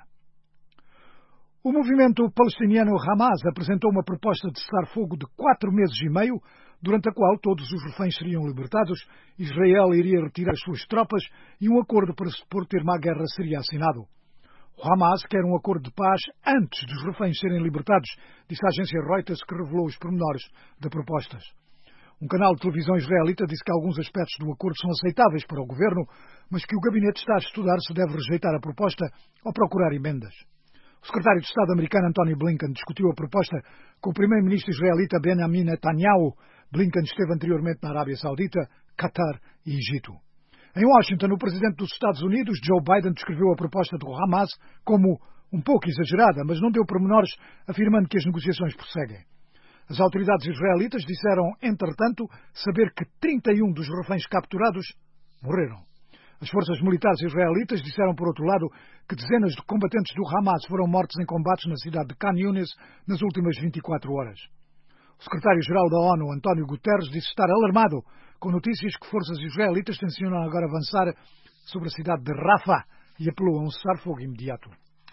O movimento palestiniano Hamas apresentou uma proposta de cessar-fogo de 4 meses e meio, durante a qual todos os reféns seriam libertados, Israel iria retirar as suas tropas e um acordo para se pôr termo à guerra seria assinado. O Hamas quer um acordo de paz antes dos reféns serem libertados, disse a agência Reuters, que revelou os pormenores das propostas. Um canal de televisão israelita disse que alguns aspectos do acordo são aceitáveis para o governo, mas que o gabinete está a estudar se deve rejeitar a proposta ou procurar emendas. O secretário de Estado americano Antony Blinken discutiu a proposta com o primeiro-ministro israelita Benjamin Netanyahu. Blinken esteve anteriormente na Arábia Saudita, Qatar e Egito. Em Washington, o presidente dos Estados Unidos, Joe Biden, descreveu a proposta do Hamas como um pouco exagerada, mas não deu pormenores, afirmando que as negociações prosseguem. As autoridades israelitas disseram, entretanto, saber que 31 dos reféns capturados morreram. As forças militares israelitas disseram, por outro lado, que dezenas de combatentes do Hamas foram mortos em combates na cidade de Khan Yunis nas últimas 24 horas. O secretário-geral da ONU, António Guterres, disse estar alarmado com notícias que forças israelitas tencionam agora avançar sobre a cidade de Rafah e apelou a um cessar-fogo imediato.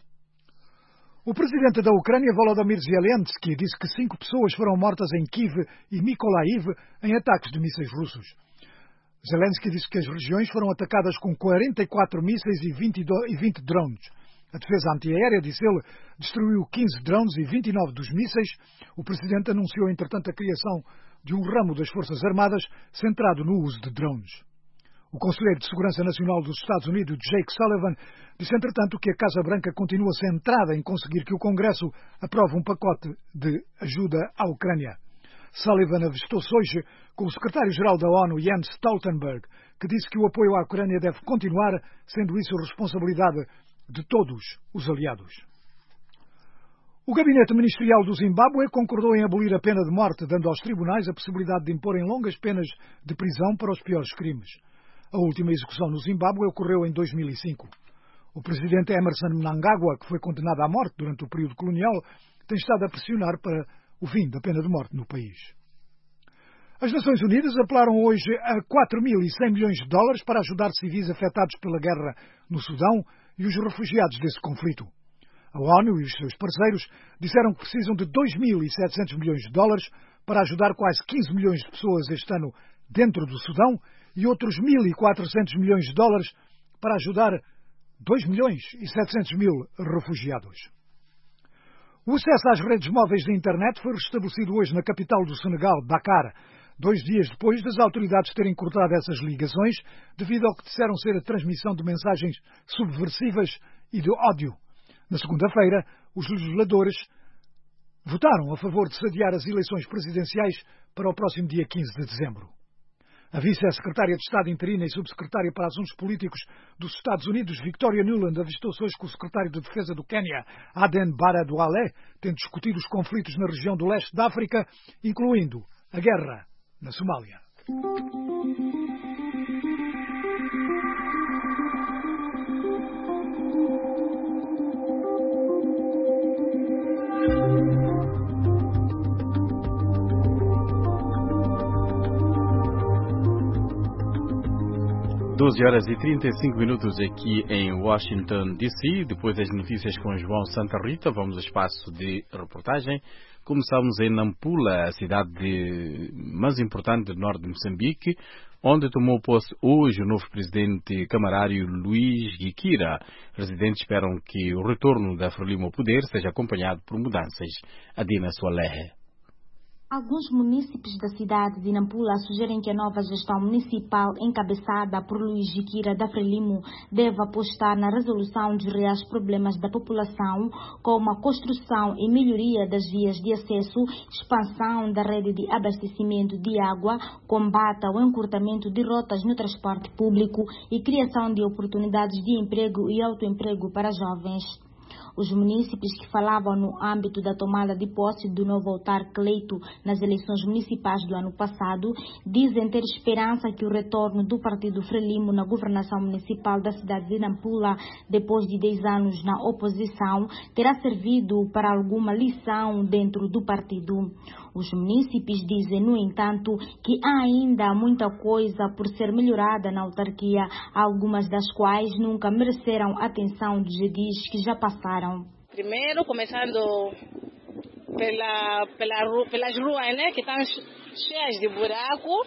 O presidente da Ucrânia, Volodymyr Zelensky, disse que 5 pessoas foram mortas em Kiev e Mykolaiv em ataques de mísseis russos. Zelensky disse que as regiões foram atacadas com 44 mísseis e 20 drones. A defesa antiaérea, disse ele, destruiu 15 drones e 29 dos mísseis. O presidente anunciou, entretanto, a criação de um ramo das Forças Armadas centrado no uso de drones. O conselheiro de Segurança Nacional dos Estados Unidos, Jake Sullivan, disse, entretanto, que a Casa Branca continua centrada em conseguir que o Congresso aprove um pacote de ajuda à Ucrânia. Sullivan avistou-se hoje com o secretário-geral da ONU, Jens Stoltenberg, que disse que o apoio à Ucrânia deve continuar, sendo isso responsabilidade de todos os aliados. O gabinete ministerial do Zimbábue concordou em abolir a pena de morte, dando aos tribunais a possibilidade de imporem longas penas de prisão para os piores crimes. A última execução no Zimbábue ocorreu em 2005. O presidente Emerson Mnangagwa, que foi condenado à morte durante o período colonial, tem estado a pressionar para o fim da pena de morte no país. As Nações Unidas apelaram hoje a 4.100 milhões de dólares para ajudar civis afetados pela guerra no Sudão e os refugiados desse conflito. A ONU e os seus parceiros disseram que precisam de 2.700 milhões de dólares para ajudar quase 15 milhões de pessoas este ano dentro do Sudão e outros 1.400 milhões de dólares para ajudar 2.700.000 refugiados. O acesso às redes móveis da internet foi restabelecido hoje na capital do Senegal, Dakar, 2 dias depois das autoridades terem cortado essas ligações devido ao que disseram ser a transmissão de mensagens subversivas e de ódio. Na segunda-feira, os legisladores votaram a favor de sediar as eleições presidenciais para o próximo dia 15 de dezembro. A vice-secretária de Estado interina e subsecretária para Assuntos Políticos dos Estados Unidos, Victoria Nuland, avistou-se hoje com o secretário de Defesa do Quênia, Aden Barra Duale, tendo discutido os conflitos na região do leste da África, incluindo a guerra na Somália. 12 horas e 35 minutos aqui em Washington, D.C. Depois das notícias com João Santa Rita, vamos ao espaço de reportagem. Começamos em Nampula, a cidade mais importante do norte de Moçambique, onde tomou posse hoje o novo presidente camarário Luís Guiquira. Residentes esperam que o retorno da Frelimo ao poder seja acompanhado por mudanças. Adina Soalehe. Alguns munícipes da cidade de Nampula sugerem que a nova gestão municipal, encabeçada por Luís Guiquira da Frelimo, deve apostar na resolução dos reais problemas da população, como a construção e melhoria das vias de acesso, expansão da rede de abastecimento de água, combate ao encurtamento de rotas no transporte público e criação de oportunidades de emprego e autoemprego para jovens. Os munícipes que falavam no âmbito da tomada de posse do novo autarca eleito nas eleições municipais do ano passado dizem ter esperança que o retorno do partido Frelimo na governação municipal da cidade de Nampula, depois de 10 anos na oposição, terá servido para alguma lição dentro do partido. Os munícipes dizem, no entanto, que há ainda muita coisa por ser melhorada na autarquia, algumas das quais nunca mereceram atenção dos edis que já passaram. Primeiro, começando pelas ruas, né, que estão cheias de buraco.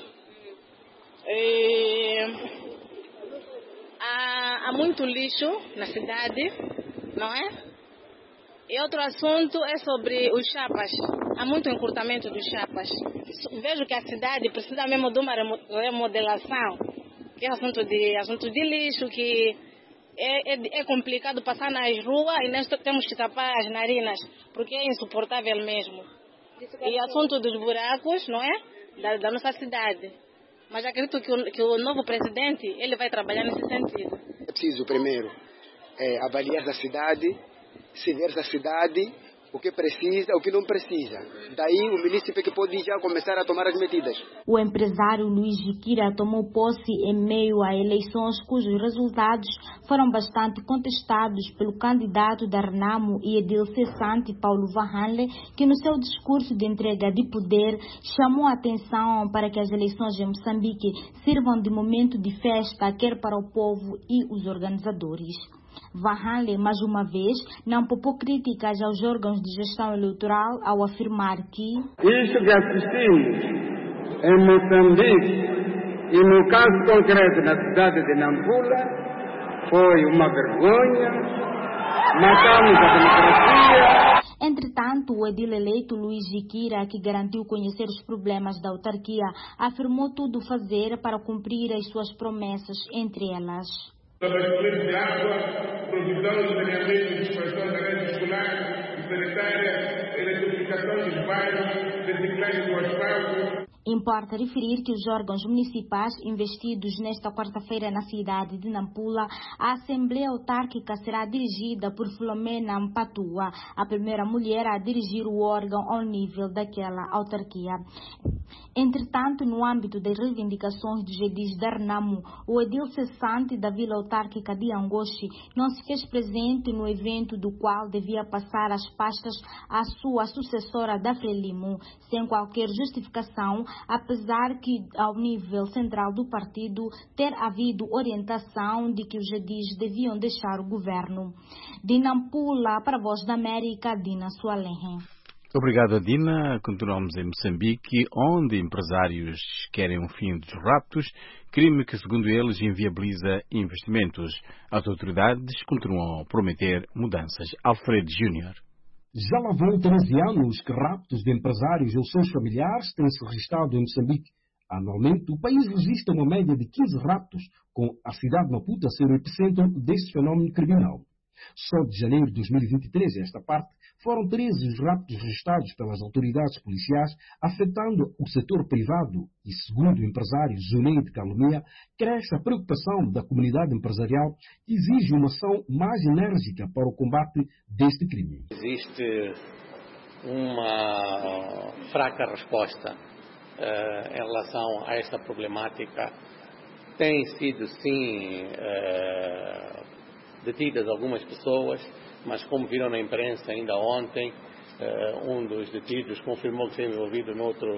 Há muito lixo na cidade, não é? E outro assunto é sobre os chapas. Há muito encurtamento dos chapas. Vejo que a cidade precisa mesmo de uma remodelação, que é assunto de lixo, que é complicado passar nas ruas e nós temos que tapar as narinas, porque é insuportável mesmo. E assunto dos buracos, não é? Da nossa cidade. Mas acredito que o novo presidente, ele vai trabalhar nesse sentido. É preciso, primeiro, avaliar a cidade, se ver a cidade, o que precisa, o que não precisa. Daí o município que pode já começar a tomar as medidas. O empresário Luís Guiquira tomou posse em meio a eleições cujos resultados foram bastante contestados pelo candidato da Renamo e edil cessante Paulo Vahanle, que no seu discurso de entrega de poder chamou a atenção para que as eleições em Moçambique sirvam de momento de festa, quer para o povo e os organizadores. Vahanle, mais uma vez, não poupou críticas aos órgãos de gestão eleitoral ao afirmar que isto que assistimos em Moçambique e no caso concreto na cidade de Nampula foi uma vergonha, matamos a democracia. Entretanto, o edil eleito Luís Guiquira, que garantiu conhecer os problemas da autarquia, afirmou tudo fazer para cumprir as suas promessas, entre elas abastecimento de água, provisão de saneamento e expansão da rede escolar e sanitária, eletrificação dos bairros, reciclagem do asfalto. Importa referir que os órgãos municipais investidos nesta quarta-feira na cidade de Nampula, a Assembleia Autárquica será dirigida por Filomena Mpatua, a primeira mulher a dirigir o órgão ao nível daquela autarquia. Entretanto, no âmbito das reivindicações dos edis da Renamo, o edil cessante da Vila Autárquica de Angoche não se fez presente no evento do qual devia passar as pastas à sua sucessora da Frelimo, sem qualquer justificação, apesar que, ao nível central do partido, ter havido orientação de que os edis deviam deixar o governo. De Nampula, para a Voz da América, Dina Sualenhe. Obrigado, Dina. Continuamos em Moçambique, onde empresários querem um fim dos raptos, crime que, segundo eles, inviabiliza investimentos. As autoridades continuam a prometer mudanças. Alfred Júnior. Já lá vão 13 anos que raptos de empresários ou seus familiares têm-se registrado em Moçambique. Anualmente, o país registra uma média de 15 raptos, com a cidade de Maputo a ser o epicentro deste fenómeno criminal. Só de janeiro de 2023, a esta parte, foram 13 os raptos registrados pelas autoridades policiais, afetando o setor privado e, segundo o empresário Zuneio de Calomia, cresce a preocupação da comunidade empresarial que exige uma ação mais enérgica para o combate deste crime. Existe uma fraca resposta em relação a esta problemática. Tem sido, sim, detidas algumas pessoas, mas como viram na imprensa ainda ontem, um dos detidos confirmou que foi envolvido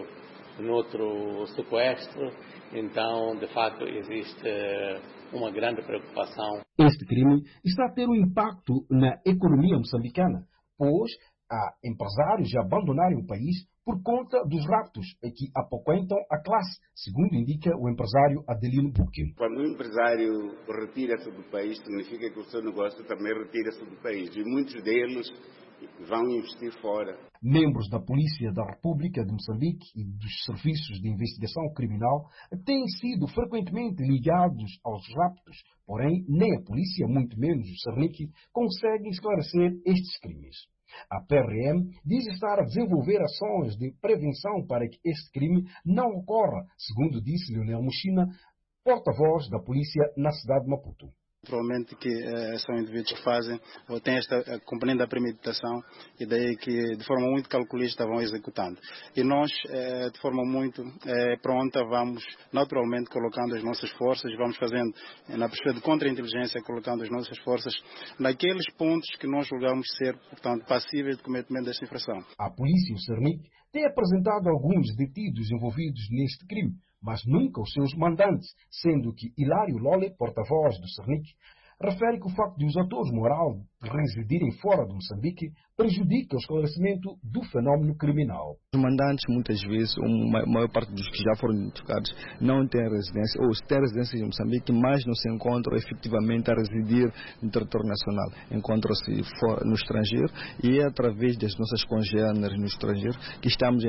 noutro sequestro. Então, de facto, existe uma grande preocupação. Este crime está a ter um impacto na economia moçambicana, pois há empresários a abandonarem o país por conta dos raptos que apoquentam a classe, segundo indica o empresário Adelino Buque. Quando um empresário retira-se do país, significa que o seu negócio também retira-se do país. E muitos deles vão investir fora. Membros da Polícia da República de Moçambique e dos Serviços de Investigação Criminal têm sido frequentemente ligados aos raptos, porém nem a polícia, muito menos o Cernic, consegue esclarecer estes crimes. A PRM diz estar a desenvolver ações de prevenção para que este crime não ocorra, segundo disse Leonel Muxina, porta-voz da polícia na cidade de Maputo. Provavelmente que são indivíduos que fazem ou têm esta componente da premeditação e daí que de forma muito calculista vão executando. E nós, de forma muito pronta, vamos naturalmente colocando as nossas forças, vamos fazendo na perspectiva de contra-inteligência, colocando as nossas forças naqueles pontos que nós julgamos ser, portanto, passíveis de cometimento desta infração. A polícia e o Cernic têm apresentado alguns detidos envolvidos neste crime, mas nunca os seus mandantes, sendo que Hilário Lole, porta-voz do Cernic, refere que o facto de os atores morais residirem fora de Moçambique prejudica o esclarecimento do fenómeno criminal. Os mandantes, muitas vezes, a maior parte dos que já foram identificados, não têm residência, ou têm residência em Moçambique, mas não se encontram efetivamente a residir no território nacional. Encontram-se no estrangeiro e é através das nossas congêneres no estrangeiro que estamos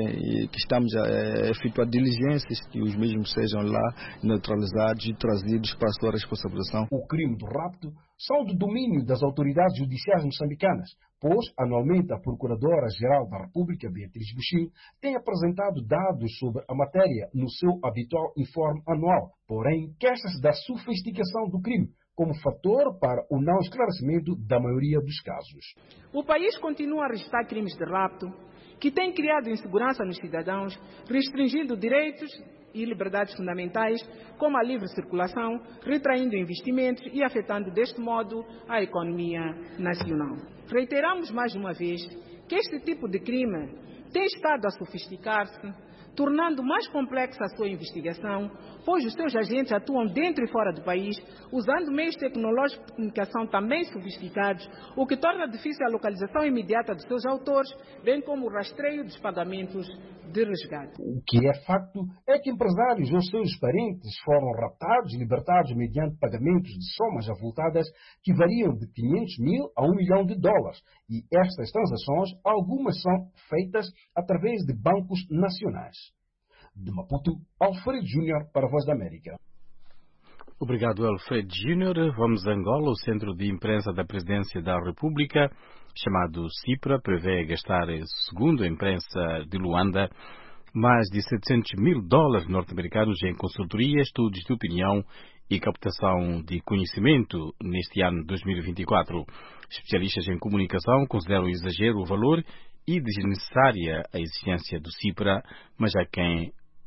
a efetuar diligências que os mesmos sejam lá neutralizados e trazidos para a sua responsabilização. O crime do rapto são do domínio das autoridades judiciais moçambicanas, pois, anualmente, a Procuradora-Geral da República, Beatriz Buxim, tem apresentado dados sobre a matéria no seu habitual informe anual, porém, queixa-se da sofisticação do crime como fator para o não esclarecimento da maioria dos casos. O país continua a registrar crimes de rapto, que têm criado insegurança nos cidadãos, restringindo direitos e liberdades fundamentais, como a livre circulação, retraindo investimentos e afetando deste modo a economia nacional. Reiteramos mais uma vez que este tipo de crime tem estado a sofisticar-se, tornando mais complexa a sua investigação, pois os seus agentes atuam dentro e fora do país, usando meios tecnológicos de comunicação também sofisticados, o que torna difícil a localização imediata dos seus autores, bem como o rastreio dos pagamentos de resgate. O que é facto é que empresários ou seus parentes foram raptados e libertados mediante pagamentos de somas avultadas que variam de 500 mil a $1 milhão. E estas transações, algumas são feitas através de bancos nacionais. De Maputo, Alfredo Júnior para a Voz da América. Obrigado, Alfredo Júnior. Vamos a Angola. O Centro de Imprensa da Presidência da República, chamado CIPRA, prevê gastar, segundo a imprensa de Luanda, mais de $700 mil norte-americanos em consultoria, estudos de opinião e captação de conhecimento neste ano 2024. Especialistas em comunicação consideram exagero o valor e desnecessária a existência do CIPRA, mas há quem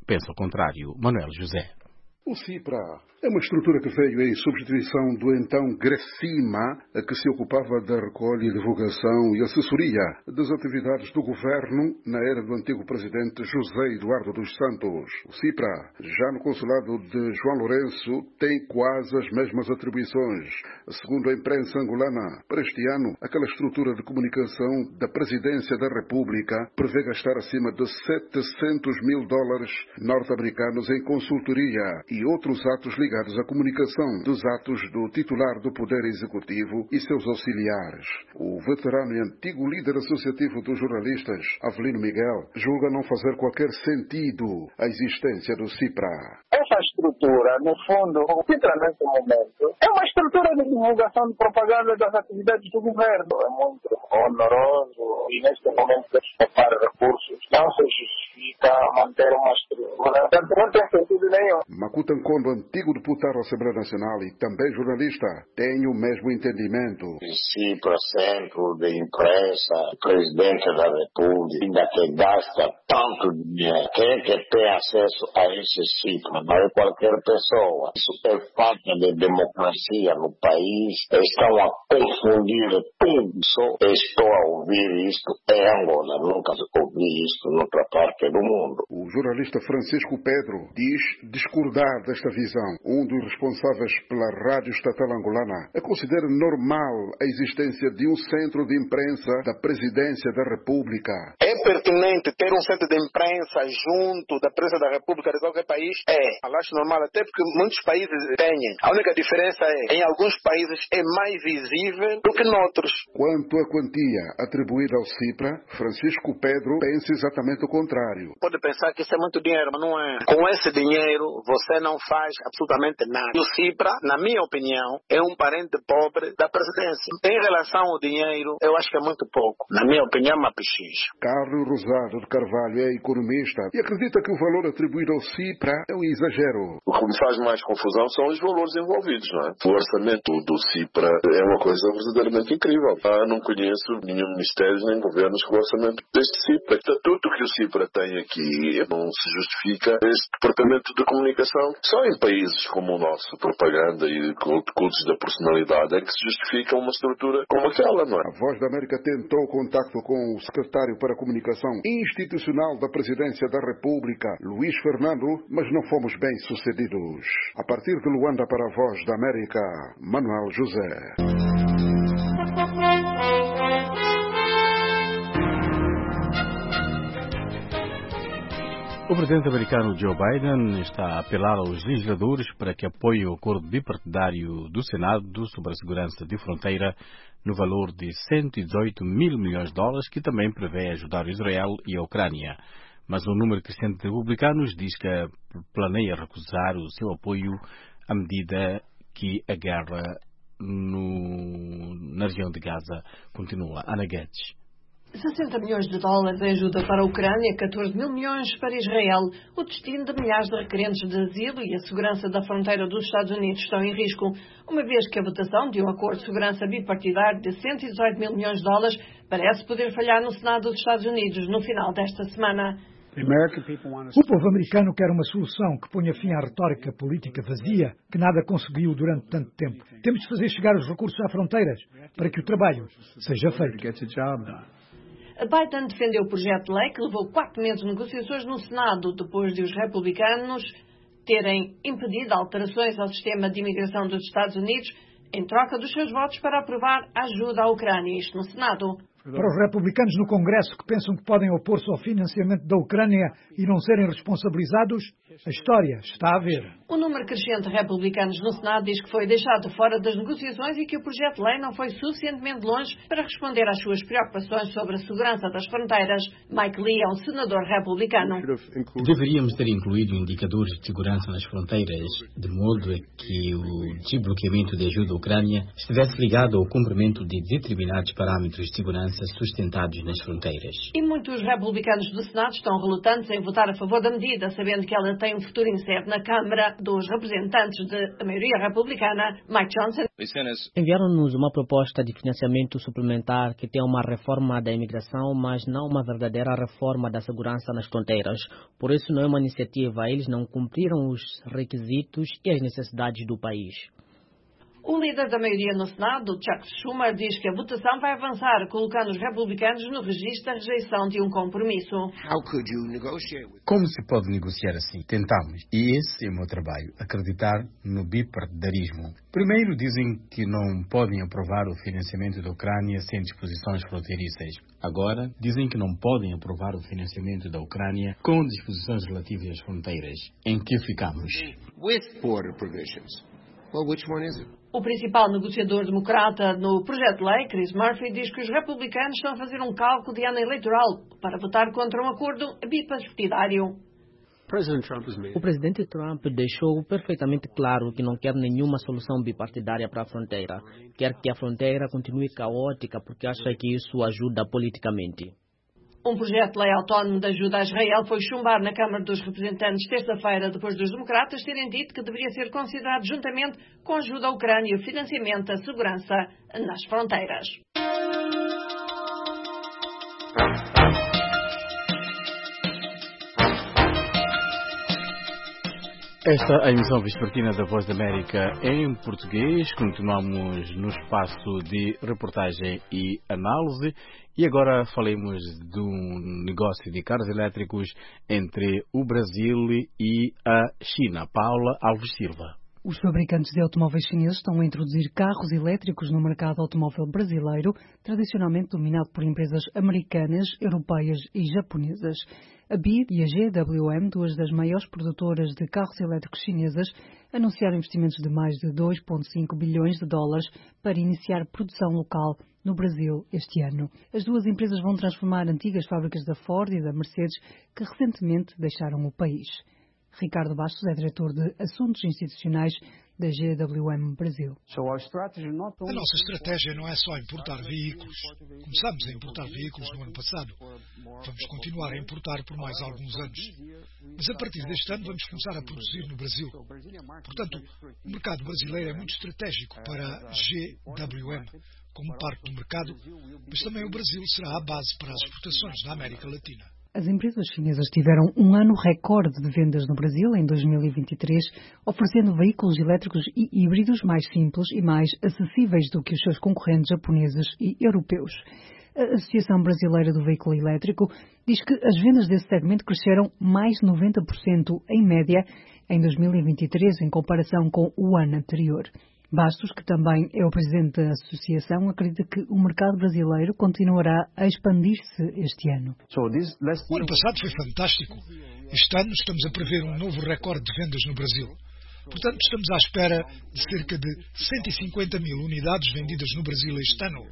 pensa o contrário. Manuel José. O CIPRA é uma estrutura que veio em substituição do então GRECIMA, que se ocupava da recolha e divulgação e assessoria das atividades do governo na era do antigo presidente José Eduardo dos Santos. O CIPRA, já no consulado de João Lourenço, tem quase as mesmas atribuições. Segundo a imprensa angolana, para este ano, aquela estrutura de comunicação da Presidência da República prevê gastar acima de $700 mil norte-americanos em consultoria e outros atos ligados à comunicação dos atos do titular do Poder Executivo e seus auxiliares. O veterano e antigo líder associativo dos jornalistas, Avelino Miguel, julga não fazer qualquer sentido a existência do CIPRA. Essa estrutura, no fundo, o CIPRA nesse momento, é uma estrutura de divulgação de propaganda das atividades do governo. É muito honoroso e neste momento de escapar recursos. Não se justifica manter uma estrutura. Portanto, não tem sentido nenhum. Makuta Nkondo, antigo deputado da Assembleia Nacional e também jornalista, tem o mesmo entendimento. CIPRA, centro de imprensa, presidente da República, ainda que gasta tanto dinheiro. Quem que tem acesso a esse CIPRA? Não é qualquer pessoa. Isso é falta de democracia no país. Estão a confundir tudo. Só estou a ouvir isto em Angola. Nunca ouvi isto em outra parte do mundo. O jornalista Francisco Pedro diz discordar desta visão. Um dos responsáveis pela Rádio Estatal Angolana considera normal a existência de um centro de imprensa da Presidência da República. É pertinente ter um centro de imprensa junto da Presidência da República de qualquer país? Acho normal, até porque muitos países têm. A única diferença é, em alguns países é mais visível do que noutros. Quanto à quantia atribuída ao CIPRA, Francisco Pedro pensa exatamente o contrário. Pode pensar que isso é muito dinheiro, mas não é. Com esse dinheiro, você não faz absolutamente nada. E o CIPRA, na minha opinião, é um parente pobre da presidência. Em relação ao dinheiro, eu acho que é muito pouco. Na minha opinião, é uma pechincha. Carlos Rosado de Carvalho é economista e acredita que o valor atribuído ao CIPRA é um exagero. O que me faz mais confusão são os valores envolvidos, não é? O orçamento do CIPRA é uma coisa verdadeiramente incrível. Não conheço nenhum ministério nem governos com o orçamento deste CIPRA. Tudo que o CIPRA tem aqui não se justifica este departamento de comunicação. Só em países como o nosso, propaganda e cultos da personalidade, é que se justifica uma estrutura como aquela, não é? A Voz da América tentou contacto com o secretário para a Comunicação Institucional da Presidência da República, Luís Fernando, mas não fomos bem sucedidos. A partir de Luanda para a Voz da América, Manuel José. O presidente americano Joe Biden está a apelar aos legisladores para que apoiem o acordo bipartidário do Senado sobre a segurança de fronteira no valor de $118 mil milhões, que também prevê ajudar Israel e a Ucrânia. Mas um número crescente de republicanos diz que planeia recusar o seu apoio à medida que a guerra na região de Gaza continua. Ana Guedes. $60 milhões em ajuda para a Ucrânia, 14 mil milhões para Israel. O destino de milhares de requerentes de asilo e a segurança da fronteira dos Estados Unidos estão em risco, uma vez que a votação de um acordo de segurança bipartidário de $118 mil milhões parece poder falhar no Senado dos Estados Unidos no final desta semana. O povo americano quer uma solução que ponha fim à retórica política vazia que nada conseguiu durante tanto tempo. Temos de fazer chegar os recursos às fronteiras para que o trabalho seja feito. Biden defendeu o projeto de lei que levou 4 meses de negociações no Senado, depois de os republicanos terem impedido alterações ao sistema de imigração dos Estados Unidos em troca dos seus votos para aprovar a ajuda à Ucrânia, isto no Senado. Para os republicanos no Congresso que pensam que podem opor-se ao financiamento da Ucrânia e não serem responsabilizados, a história está a ver. O número crescente de republicanos no Senado diz que foi deixado fora das negociações e que o projeto de lei não foi suficientemente longe para responder às suas preocupações sobre a segurança das fronteiras. Mike Lee é um senador republicano. Deveríamos ter incluído indicadores de segurança nas fronteiras, de modo a que o desbloqueamento de ajuda à Ucrânia estivesse ligado ao cumprimento de determinados parâmetros de segurança segurança sustentados nas fronteiras. E muitos republicanos do Senado estão relutantes em votar a favor da medida, sabendo que ela tem um futuro incerto na Câmara dos Representantes da maioria republicana. Mike Johnson. Enviaram-nos uma proposta de financiamento suplementar que tem uma reforma da imigração, mas não uma verdadeira reforma da segurança nas fronteiras. Por isso não é uma iniciativa, eles não cumpriram os requisitos e as necessidades do país. O líder da maioria no Senado, Chuck Schumer, diz que a votação vai avançar, colocando os republicanos no registro da rejeição de um compromisso. Como se pode negociar assim? Tentamos. E esse é o meu trabalho, acreditar no bipartidarismo. Primeiro dizem que não podem aprovar o financiamento da Ucrânia sem disposições fronteiriças. Agora dizem que não podem aprovar o financiamento da Ucrânia com disposições relativas às fronteiras. Em que ficamos? With border provisions. Well, which one is it? O principal negociador democrata no projeto de lei, Chris Murphy, diz que os republicanos estão a fazer um cálculo de ano eleitoral para votar contra um acordo bipartidário. O presidente Trump deixou perfeitamente claro que não quer nenhuma solução bipartidária para a fronteira. Quer que a fronteira continue caótica porque acha que isso ajuda politicamente. Um projeto de lei autónomo de ajuda a Israel foi chumbar na Câmara dos Representantes terça-feira, depois dos democratas terem dito que deveria ser considerado juntamente com a ajuda à Ucrânia e o financiamento da segurança nas fronteiras. Esta é a emissão vespertina da Voz da América em português. Continuamos no espaço de reportagem e análise. E agora falemos de um negócio de carros elétricos entre o Brasil e a China. Paula Alves Silva. Os fabricantes de automóveis chineses estão a introduzir carros elétricos no mercado automóvel brasileiro, tradicionalmente dominado por empresas americanas, europeias e japonesas. A BYD e a GWM, duas das maiores produtoras de carros elétricos chinesas, anunciaram investimentos de mais de 2,5 bilhões de dólares para iniciar produção local no Brasil este ano. As duas empresas vão transformar antigas fábricas da Ford e da Mercedes que recentemente deixaram o país. Ricardo Bastos é diretor de Assuntos Institucionais da GWM Brasil. A nossa estratégia não é só importar veículos. Começamos a importar veículos no ano passado. Vamos continuar a importar por mais alguns anos. Mas a partir deste ano vamos começar a produzir no Brasil. Portanto, o mercado brasileiro é muito estratégico para a GWM como parte do mercado, mas também o Brasil será a base para as exportações na América Latina. As empresas chinesas tiveram um ano recorde de vendas no Brasil em 2023, oferecendo veículos elétricos e híbridos mais simples e mais acessíveis do que os seus concorrentes japoneses e europeus. A Associação Brasileira do Veículo Elétrico diz que as vendas desse segmento cresceram mais de 90% em média em 2023 em comparação com o ano anterior. Bastos, que também é o presidente da associação, acredita que o mercado brasileiro continuará a expandir-se este ano. O ano passado foi fantástico. Este ano estamos a prever um novo recorde de vendas no Brasil. Portanto, estamos à espera de cerca de 150 mil unidades vendidas no Brasil este ano,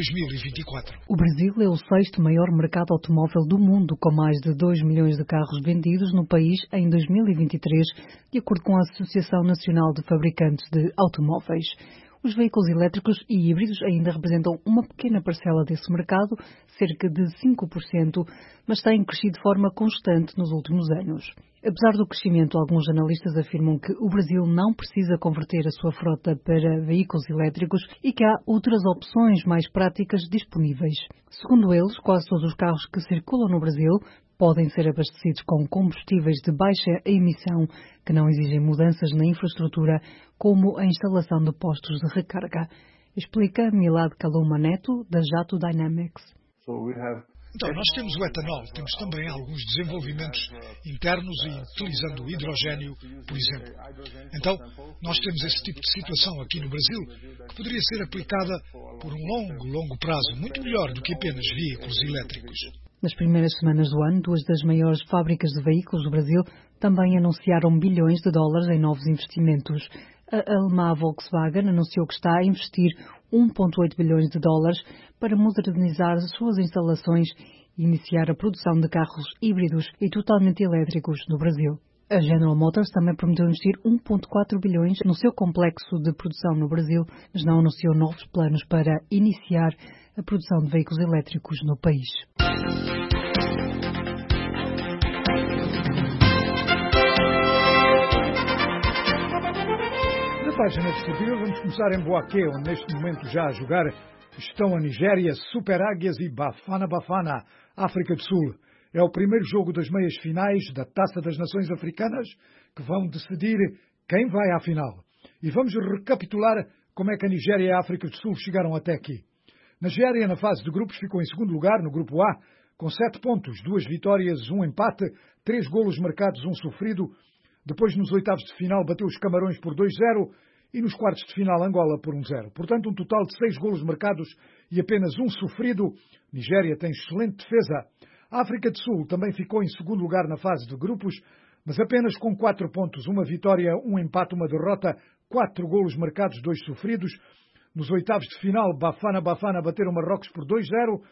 2024. O Brasil é o sexto maior mercado automóvel do mundo, com mais de 2 milhões de carros vendidos no país em 2023, de acordo com a Associação Nacional de Fabricantes de Automóveis. Os veículos elétricos e híbridos ainda representam uma pequena parcela desse mercado, cerca de 5%, mas têm crescido de forma constante nos últimos anos. Apesar do crescimento, alguns analistas afirmam que o Brasil não precisa converter a sua frota para veículos elétricos e que há outras opções mais práticas disponíveis. Segundo eles, quase todos os carros que circulam no Brasil podem ser abastecidos com combustíveis de baixa emissão, que não exigem mudanças na infraestrutura, como a instalação de postos de recarga. Explica Milad Kaluma Neto, da Jato Dynamics. Então, nós temos o etanol, temos também alguns desenvolvimentos internos e utilizando o hidrogênio, por exemplo. Então, nós temos esse tipo de situação aqui no Brasil, que poderia ser aplicada por um longo prazo, muito melhor do que apenas veículos elétricos. Nas primeiras semanas do ano, duas das maiores fábricas de veículos do Brasil também anunciaram bilhões de dólares em novos investimentos. A alemã Volkswagen anunciou que está a investir 1,8 bilhões de dólares para modernizar as suas instalações e iniciar a produção de carros híbridos e totalmente elétricos no Brasil. A General Motors também prometeu investir 1,4 bilhões no seu complexo de produção no Brasil, mas não anunciou novos planos para iniciar a produção de veículos elétricos no país. Na página desportiva vamos começar em Boaké, onde neste momento já a jogar estão a Nigéria, Super Águias e Bafana Bafana, África do Sul. É o primeiro jogo das meias finais da Taça das Nações Africanas que vão decidir quem vai à final. E vamos recapitular como é que a Nigéria e a África do Sul chegaram até aqui. Nigéria, na fase de grupos, ficou em segundo lugar no grupo A, com 7 pontos, 2 vitórias, 1 empate, 3 golos marcados, 1 sofrido. Depois, nos oitavos de final, bateu os Camarões por 2-0 e nos quartos de final, Angola por 1-0. Portanto, um total de 6 golos marcados e apenas 1 sofrido. Nigéria tem excelente defesa. A África do Sul também ficou em segundo lugar na fase de grupos, mas apenas com 4 pontos, 1 vitória, 1 empate, 1 derrota, 4 golos marcados, 2 sofridos. Nos oitavos de final, Bafana Bafana bateram Marrocos por 2-0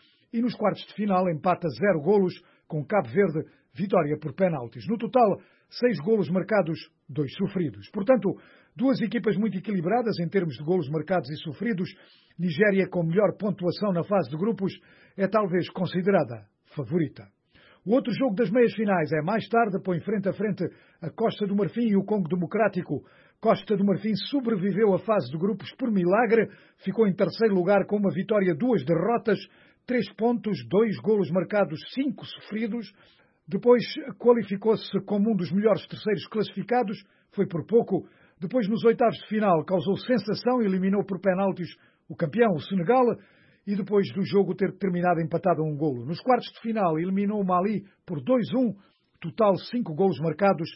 e nos quartos de final, empata 0 golos com Cabo Verde, vitória por penaltis. No total, 6 golos marcados, 2 sofridos. Portanto, duas equipas muito equilibradas em termos de golos marcados e sofridos. Nigéria, com melhor pontuação na fase de grupos, é talvez considerada favorita. O outro jogo das meias finais é mais tarde, põe frente a frente a Costa do Marfim e o Congo Democrático. Costa do Marfim sobreviveu à fase de grupos por milagre, ficou em terceiro lugar com uma vitória, 2 derrotas, 3 pontos, 2 golos marcados, 5 sofridos. Depois qualificou-se como um dos melhores terceiros classificados, foi por pouco. Depois, nos oitavos de final, causou sensação e eliminou por penaltis o campeão, o Senegal, e depois do jogo ter terminado empatado a 1 golo. Nos quartos de final, eliminou o Mali por 2-1, total 5 golos marcados,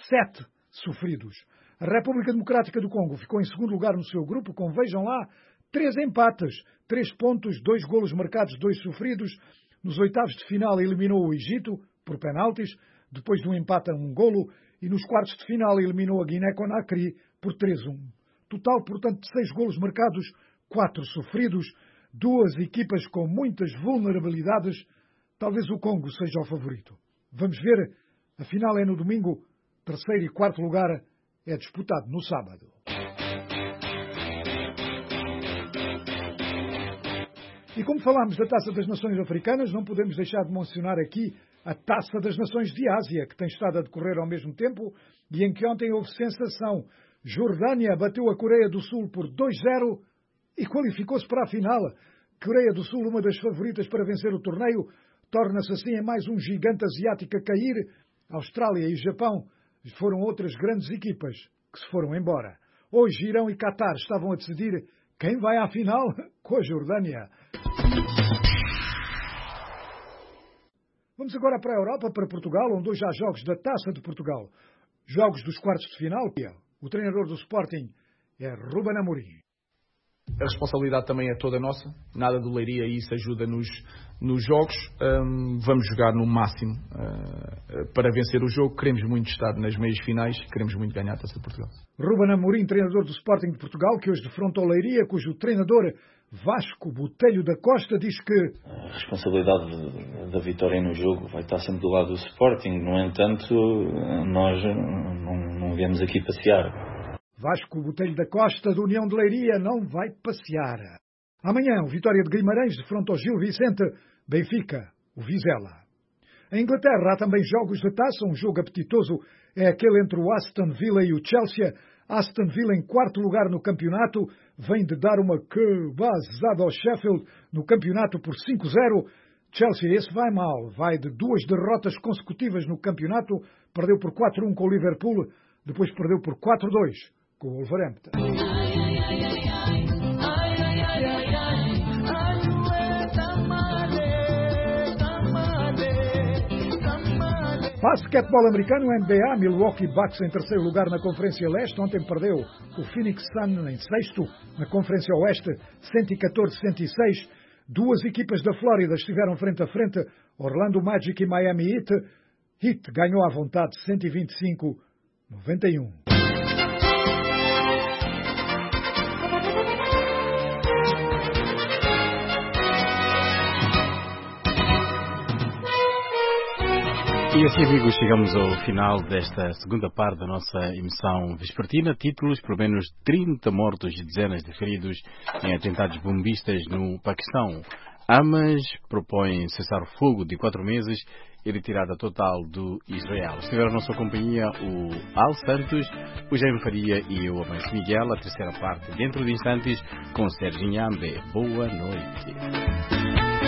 7 sofridos. A República Democrática do Congo ficou em segundo lugar no seu grupo, com, vejam lá, 3 empates, 3 pontos, 2 golos marcados, 2 sofridos. Nos oitavos de final, eliminou o Egito por penaltis, depois de um empate a 1 golo, e nos quartos de final eliminou a Guiné-Conakry por 3-1. Total, portanto, de 6 golos marcados, 4 sofridos, duas equipas com muitas vulnerabilidades. Talvez o Congo seja o favorito. Vamos ver, a final é no domingo, terceiro e quarto lugar é disputado no sábado. E como falámos da Taça das Nações Africanas, não podemos deixar de mencionar aqui a Taça das Nações de Ásia, que tem estado a decorrer ao mesmo tempo e em que ontem houve sensação. Jordânia bateu a Coreia do Sul por 2-0 e qualificou-se para a final. Coreia do Sul, uma das favoritas para vencer o torneio, torna-se assim em mais um gigante asiático a cair. Austrália e Japão foram outras grandes equipas que se foram embora. Hoje, Irão e Qatar estavam a decidir quem vai à final com a Jordânia. Vamos agora para a Europa, para Portugal, onde hoje há jogos da Taça de Portugal. Jogos dos quartos de final. O treinador do Sporting é Ruben Amorim. A responsabilidade também é toda nossa. Nada de Leiria e isso ajuda nos jogos. Vamos jogar no máximo para vencer o jogo. Queremos muito estar nas meias finais. Queremos muito ganhar a Taça de Portugal. Ruben Amorim, treinador do Sporting de Portugal, que hoje defrontou Leiria, cujo treinador Vasco Botelho da Costa diz que a responsabilidade da vitória no jogo vai estar sempre do lado do Sporting. No entanto, nós não viemos aqui passear. Vasco Botelho da Costa, da União de Leiria, não vai passear. Amanhã, o Vitória de Guimarães defronta o Gil Vicente, Benfica, o Vizela. Em Inglaterra há também jogos de taça, um jogo apetitoso é aquele entre o Aston Villa e o Chelsea. Aston Villa em quarto lugar no campeonato, vem de dar uma cabazada ao Sheffield no campeonato por 5-0. Chelsea, esse vai mal, vai de 2 derrotas consecutivas no campeonato, perdeu por 4-1 com o Liverpool, depois perdeu por 4-2 com o Wolverhampton. Basquetebol americano, NBA, Milwaukee Bucks em terceiro lugar na Conferência Leste. Ontem perdeu o Phoenix Sun em sexto. Na Conferência Oeste, 114-106. Duas equipas da Flórida estiveram frente a frente. Orlando Magic e Miami Heat. Heat ganhou à vontade 125-91. E assim, amigos, chegamos ao final desta segunda parte da nossa emissão vespertina. Títulos: pelo menos 30 mortos e dezenas de feridos em atentados bombistas no Paquistão. Hamas propõe cessar o fogo de 4 meses e retirada total do Israel. Estiveram na nossa companhia o Al Santos, o Jaime Faria e o Amancio Miguel. A terceira parte dentro de instantes com Sérgio Inhambe. Boa noite.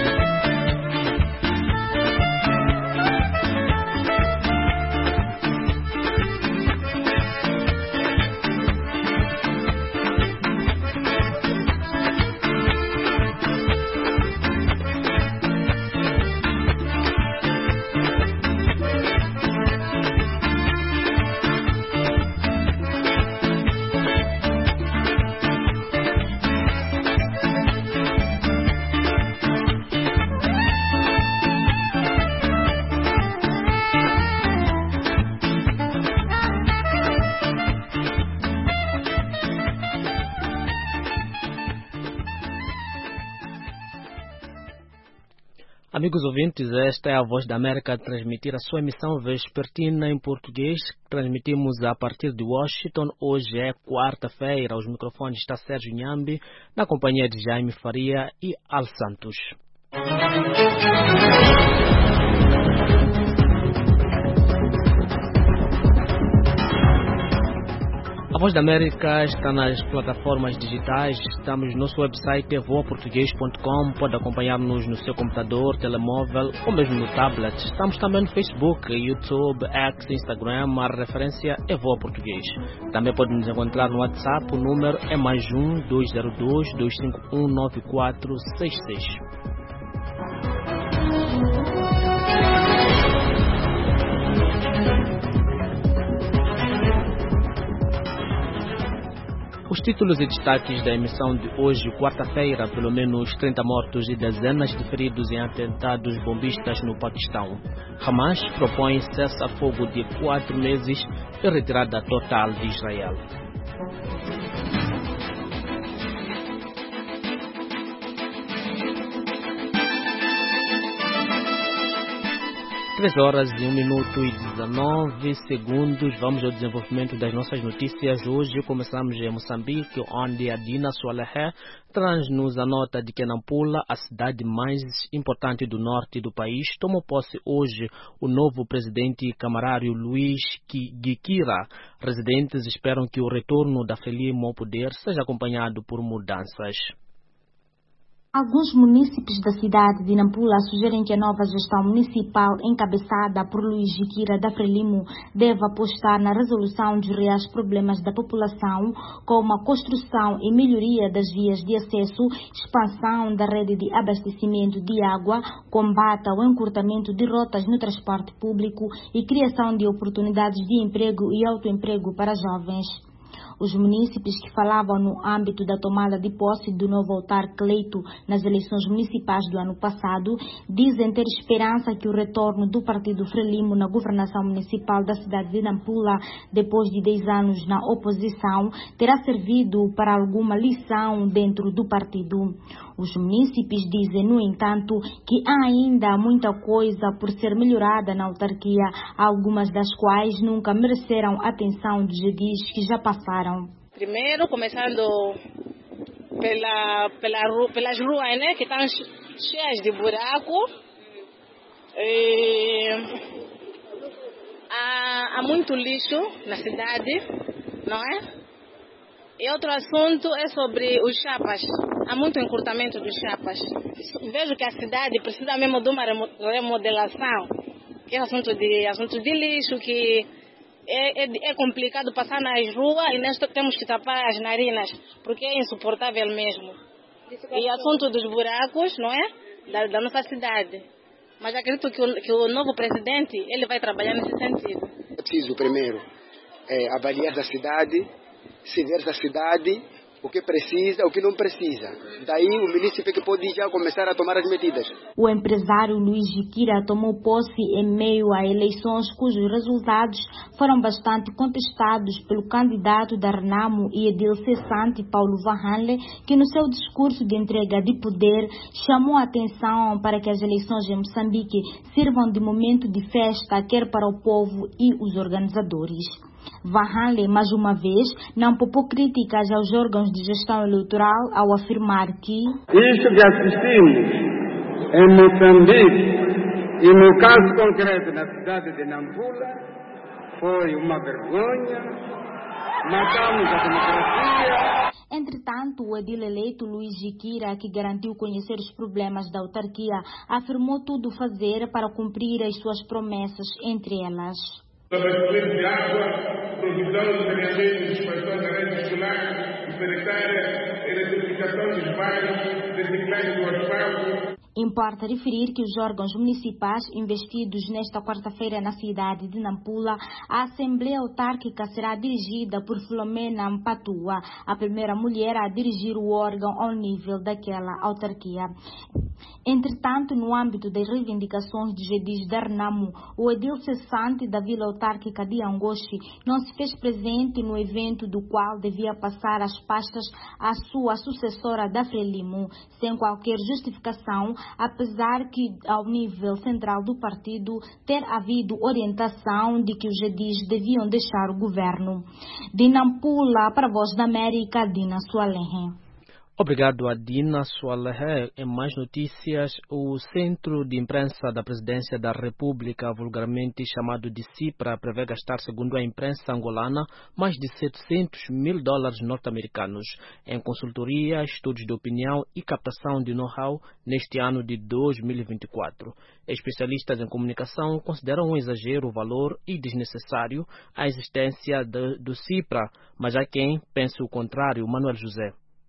Amigos ouvintes, esta é a Voz da América a transmitir a sua emissão vespertina em português. Transmitimos a partir de Washington. Hoje é quarta-feira. Aos microfones está Sérgio Inhambe, na companhia de Jaime Faria e Al Santos. A Voz da América está nas plataformas digitais. Estamos no nosso website voaportugues.com. Pode acompanhar-nos no seu computador, telemóvel ou mesmo no tablet. Estamos também no Facebook, YouTube, X, Instagram. A referência é Voa Português. Também pode nos encontrar no WhatsApp. O número é +1 202 251 9466. Os títulos e destaques da emissão de hoje, quarta-feira: pelo menos 30 mortos e dezenas de feridos em atentados bombistas no Paquistão. Hamas propõe cessar-fogo de 4 meses e retirada total de Israel. 3 horas e 1 minuto e 19 segundos. Vamos ao desenvolvimento das nossas notícias. Hoje começamos em Moçambique, onde a Dina Soalehé traz-nos a nota de que Nampula, a cidade mais importante do norte do país, tomou posse hoje o novo presidente camarário Luís Gikira. Residentes esperam que o retorno da Frelimo ao poder seja acompanhado por mudanças. Alguns munícipes da cidade de Nampula sugerem que a nova gestão municipal, encabeçada por Luís Gikira da Frelimo, deve apostar na resolução de reais problemas da população, como a construção e melhoria das vias de acesso, expansão da rede de abastecimento de água, combate ao encurtamento de rotas no transporte público e criação de oportunidades de emprego e autoemprego para jovens. Os munícipes que falavam no âmbito da tomada de posse do novo autarca eleito nas eleições municipais do ano passado dizem ter esperança que o retorno do partido Frelimo na governação municipal da cidade de Nampula, depois de 10 anos na oposição, terá servido para alguma lição dentro do partido. Os munícipes dizem, no entanto, que há ainda muita coisa por ser melhorada na autarquia, algumas das quais nunca mereceram atenção dos edis que já passaram. Primeiro, começando pelas ruas, né, que estão cheias de buraco. Há muito lixo na cidade, não é? E outro assunto é sobre os chapas. Há muito encurtamento dos chapas. Vejo que a cidade precisa mesmo de uma remodelação, que é assunto de lixo, que é complicado passar nas ruas e nós temos que tapar as narinas, porque é insuportável mesmo. E assunto dos buracos, não é? Da nossa cidade. Mas acredito que o novo presidente, ele vai trabalhar nesse sentido. É preciso primeiro avaliar a cidade, se ver a cidade o que precisa, o que não precisa. Daí o município que pode já começar a tomar as medidas. O empresário Luiz Jiquira tomou posse em meio a eleições cujos resultados foram bastante contestados pelo candidato da Renamo e edil cessante Paulo Vahanle, que no seu discurso de entrega de poder chamou a atenção para que as eleições em Moçambique sirvam de momento de festa, quer para o povo e os organizadores. Vahanle, mais uma vez, não poupou críticas aos órgãos de gestão eleitoral ao afirmar que isto que assistimos em Moçambique e no caso concreto na cidade de Nampula foi uma vergonha, matamos a democracia. Entretanto, o edil eleito Luiz Jiquira, que garantiu conhecer os problemas da autarquia, afirmou tudo fazer para cumprir as suas promessas, entre elas abastecimento de água, provisão de saneamento e expansão da rede escolar e sanitária, eletrificação dos bairros, reciclagem do asfalto. Importa referir que os órgãos municipais investidos nesta quarta-feira na cidade de Nampula, a Assembleia Autárquica será dirigida por Filomena Mpatua, a primeira mulher a dirigir o órgão ao nível daquela autarquia. Entretanto, no âmbito das reivindicações dos edis da Renamo, o edil cessante da Vila Autárquica de Angoche não se fez presente no evento do qual devia passar as pastas à sua sucessora da Frelimo, sem qualquer justificação, apesar que, ao nível central do partido, ter havido orientação de que os edis deviam deixar o governo. De Nampula, para a Voz da América, Dina Sualehe. Obrigado a Dina Sualehe. Em mais notícias, o Centro de Imprensa da Presidência da República, vulgarmente chamado de CIPRA, prevê gastar, segundo a imprensa angolana, mais de $700 mil norte-americanos em consultoria, estudos de opinião e captação de know-how neste ano de 2024. Especialistas em comunicação consideram um exagero o valor e desnecessário a existência do CIPRA, mas há quem pense o contrário. Manuel José.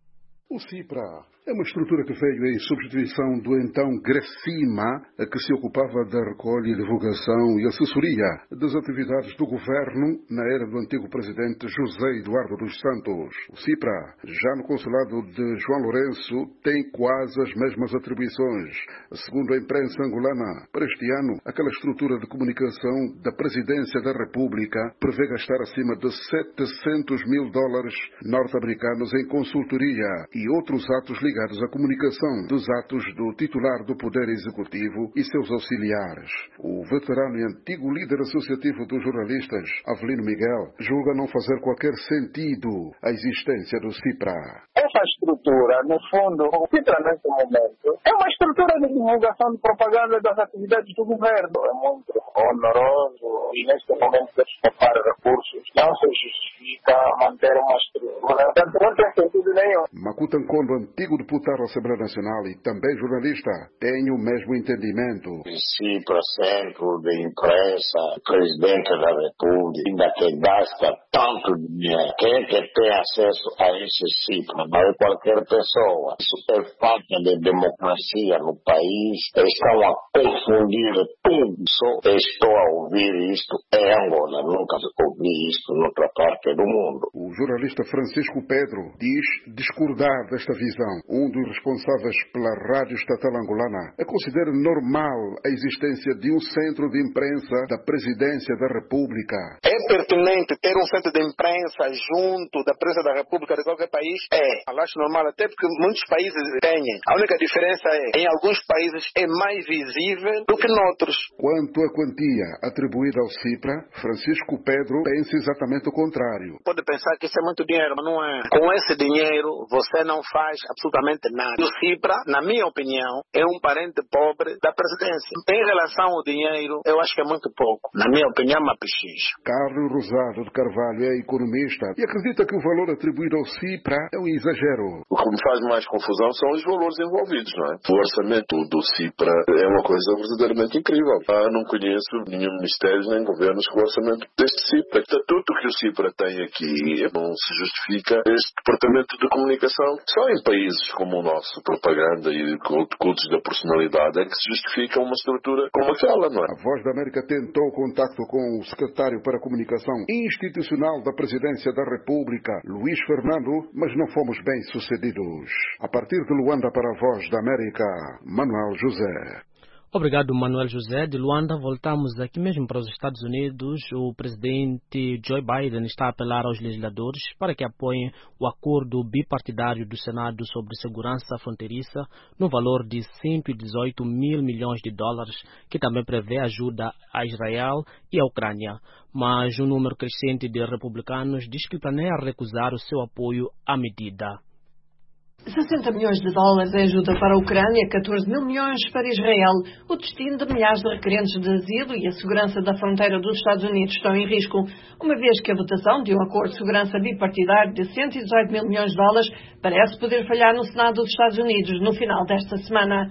O CIPRA é uma estrutura que veio em substituição do então GRECIMA, que se ocupava da recolha, divulgação e assessoria das atividades do governo na era do antigo presidente José Eduardo dos Santos. O CIPRA, já no consulado de João Lourenço, tem quase as mesmas atribuições. Segundo a imprensa angolana, para este ano, aquela estrutura de comunicação da Presidência da República prevê gastar acima de $700 mil norte-americanos em consultoria e outros atos ligados à comunicação dos atos do titular do Poder Executivo e seus auxiliares. O veterano e antigo líder associativo dos jornalistas, Avelino Miguel, julga não fazer qualquer sentido a existência do CIPRA. Essa estrutura, no fundo, o CIPRA nesse momento, é uma estrutura de divulgação de propaganda das atividades do governo. É muito oneroso e neste momento despopar recursos. Não se justifica manter uma estrutura. Portanto, não tem sentido nenhum. Makuta Nkondo, antigo deputado da Assembleia Nacional e também jornalista, tem o mesmo entendimento. CIPRA, Centro de Imprensa, Presidente da República, ainda que gasta tanto dinheiro. Quem que tem acesso a esse CIPRA? Não é qualquer pessoa. Isso é falta de democracia no país. Estão a confundir tudo. Só estou a ouvir isto em Angola. Nunca ouvi isto em outra parte do mundo. O jornalista Francisco Pedro diz discordar desta visão. Um dos responsáveis pela Rádio Estatal Angolana considera normal a existência de um centro de imprensa da Presidência da República. É pertinente ter um centro de imprensa junto da Presidência da República de qualquer país? Eu acho normal, até porque muitos países têm. A única diferença é, em alguns países é mais visível do que noutros. Quanto à quantia atribuída ao CIPRA, Francisco Pedro pensa exatamente o contrário. Pode pensar que isso é muito dinheiro, mas não é. Com esse dinheiro, você não faz absolutamente nada. O CIPRA, na minha opinião, é um parente pobre da presidência. Em relação ao dinheiro, eu acho que é muito pouco. Na minha opinião, é uma pechicha. Carlos Rosado de Carvalho é economista e acredita que o valor atribuído ao CIPRA é um exagero. O que me faz mais confusão são os valores envolvidos, não é? O orçamento do CIPRA é uma coisa verdadeiramente incrível. Não conheço nenhum ministério nem governos com o orçamento deste CIPRA. O estatuto que o CIPRA tem também aqui não se justifica este departamento de comunicação. Só em países como o nosso, propaganda e cultos da personalidade, é que se justifica uma estrutura como aquela, não é? A Voz da América tentou contacto com o secretário para a Comunicação Institucional da Presidência da República, Luís Fernando, mas não fomos bem sucedidos. A partir de Luanda para a Voz da América, Manuel José. Obrigado, Manuel José. De Luanda, voltamos aqui mesmo para os Estados Unidos. O presidente Joe Biden está a apelar aos legisladores para que apoiem o acordo bipartidário do Senado sobre segurança fronteiriça no valor de 118 mil milhões de dólares, que também prevê ajuda a Israel e à Ucrânia. Mas um número crescente de republicanos diz que planeia recusar o seu apoio à medida. 60 milhões de dólares em ajuda para a Ucrânia, 14 mil milhões para Israel. O destino de milhares de requerentes de asilo e a segurança da fronteira dos Estados Unidos estão em risco, uma vez que a votação de um acordo de segurança bipartidário de 118 mil milhões de dólares parece poder falhar no Senado dos Estados Unidos no final desta semana.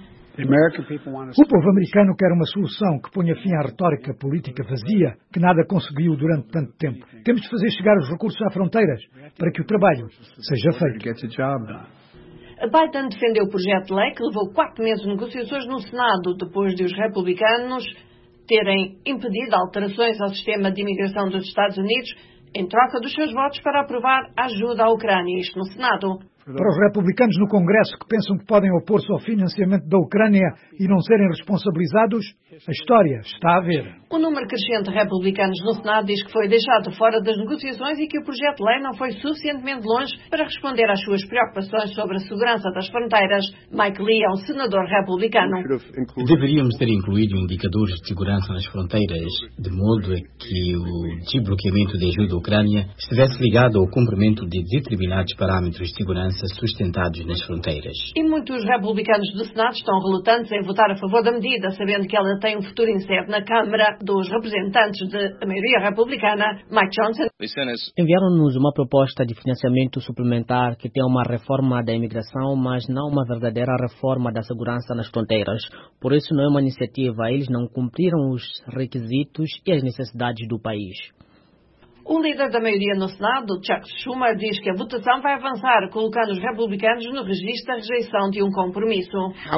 O povo americano quer uma solução que ponha fim à retórica política vazia que nada conseguiu durante tanto tempo. Temos de fazer chegar os recursos às fronteiras para que o trabalho seja feito. Biden defendeu o projeto de lei que levou 4 meses de negociações no Senado, depois de os republicanos terem impedido alterações ao sistema de imigração dos Estados Unidos em troca dos seus votos para aprovar a ajuda à Ucrânia, isto no Senado. Para os republicanos no Congresso que pensam que podem opor-se ao financiamento da Ucrânia e não serem responsabilizados, a história está a ver. O número crescente de republicanos no Senado diz que foi deixado fora das negociações e que o projeto de lei não foi suficientemente longe para responder às suas preocupações sobre a segurança das fronteiras. Mike Lee é um senador republicano. Deveríamos ter incluído indicadores de segurança nas fronteiras, de modo a que o desbloqueamento de ajuda à Ucrânia estivesse ligado ao cumprimento de determinados parâmetros de segurança sustentados nas fronteiras. E muitos republicanos do Senado estão relutantes em votar a favor da medida, sabendo que ela tem um futuro incerto na Câmara dos Representantes de maioria republicana. Mike Johnson. Enviaram-nos uma proposta de financiamento suplementar que tem uma reforma da imigração, mas não uma verdadeira reforma da segurança nas fronteiras. Por isso não é uma iniciativa, eles não cumpriram os requisitos e as necessidades do país. O líder da maioria no Senado, Chuck Schumer, diz que a votação vai avançar, colocando os republicanos no registro da rejeição de um compromisso.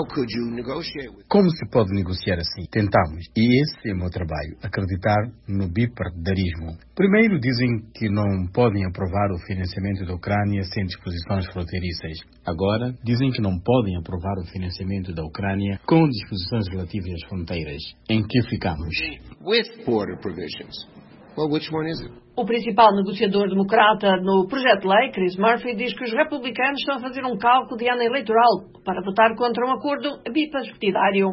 Como se pode negociar assim? Tentamos, e esse é o meu trabalho, acreditar no bipartidarismo. Primeiro dizem que não podem aprovar o financiamento da Ucrânia sem disposições fronteiriças. Agora dizem que não podem aprovar o financiamento da Ucrânia com disposições relativas às fronteiras. Em que ficamos? With border provisions. Well, which one is it? O principal negociador democrata no projeto de lei, Chris Murphy, diz que os republicanos estão a fazer um cálculo de ano eleitoral para votar contra um acordo bipartidário.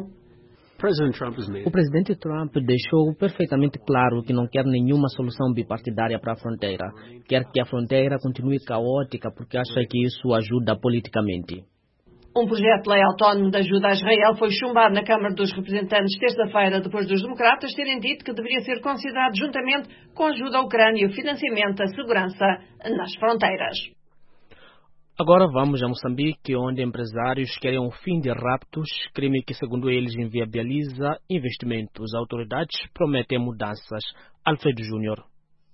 O presidente Trump deixou perfeitamente claro que não quer nenhuma solução bipartidária para a fronteira. Quer que a fronteira continue caótica porque acha que isso ajuda politicamente. Um projeto de lei autónomo de ajuda a Israel foi chumbado na Câmara dos Representantes terça-feira, depois dos democratas terem dito que deveria ser considerado juntamente com a ajuda à Ucrânia e o financiamento da segurança nas fronteiras. Agora vamos a Moçambique, onde empresários querem um fim de raptos, crime que, segundo eles, inviabiliza investimentos. As autoridades prometem mudanças. Alfredo Júnior.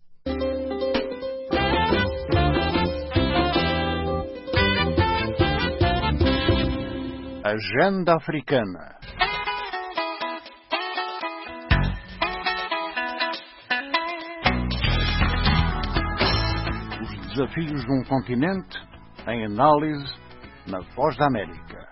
Agenda Africana. Os desafios de um continente em análise na Voz da América.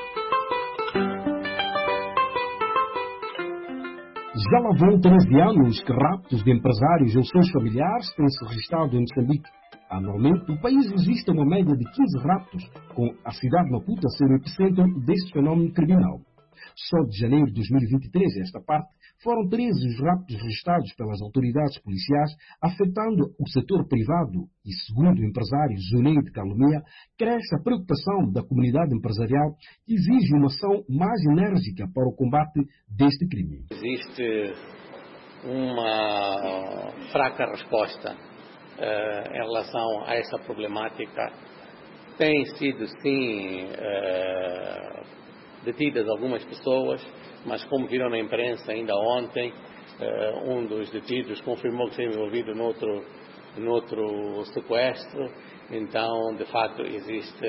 Já lá vão 13 anos que raptos de empresários ou seus familiares têm se registrado em Moçambique. Anualmente, no país existe uma média de 15 raptos, com a cidade de Maputo a ser o epicentro deste fenómeno criminal. Só de janeiro de 2023, esta parte, foram 13 os raptos registrados pelas autoridades policiais, afetando o setor privado e, segundo o empresário Zuneide Calomia, cresce a preocupação da comunidade empresarial que exige uma ação mais enérgica para o combate deste crime. Existe uma fraca resposta em relação a essa problemática. Tem sido, sim, detidas algumas pessoas, mas como viram na imprensa ainda ontem, um dos detidos confirmou que esteve envolvido noutro noutro sequestro. Então, de fato, existe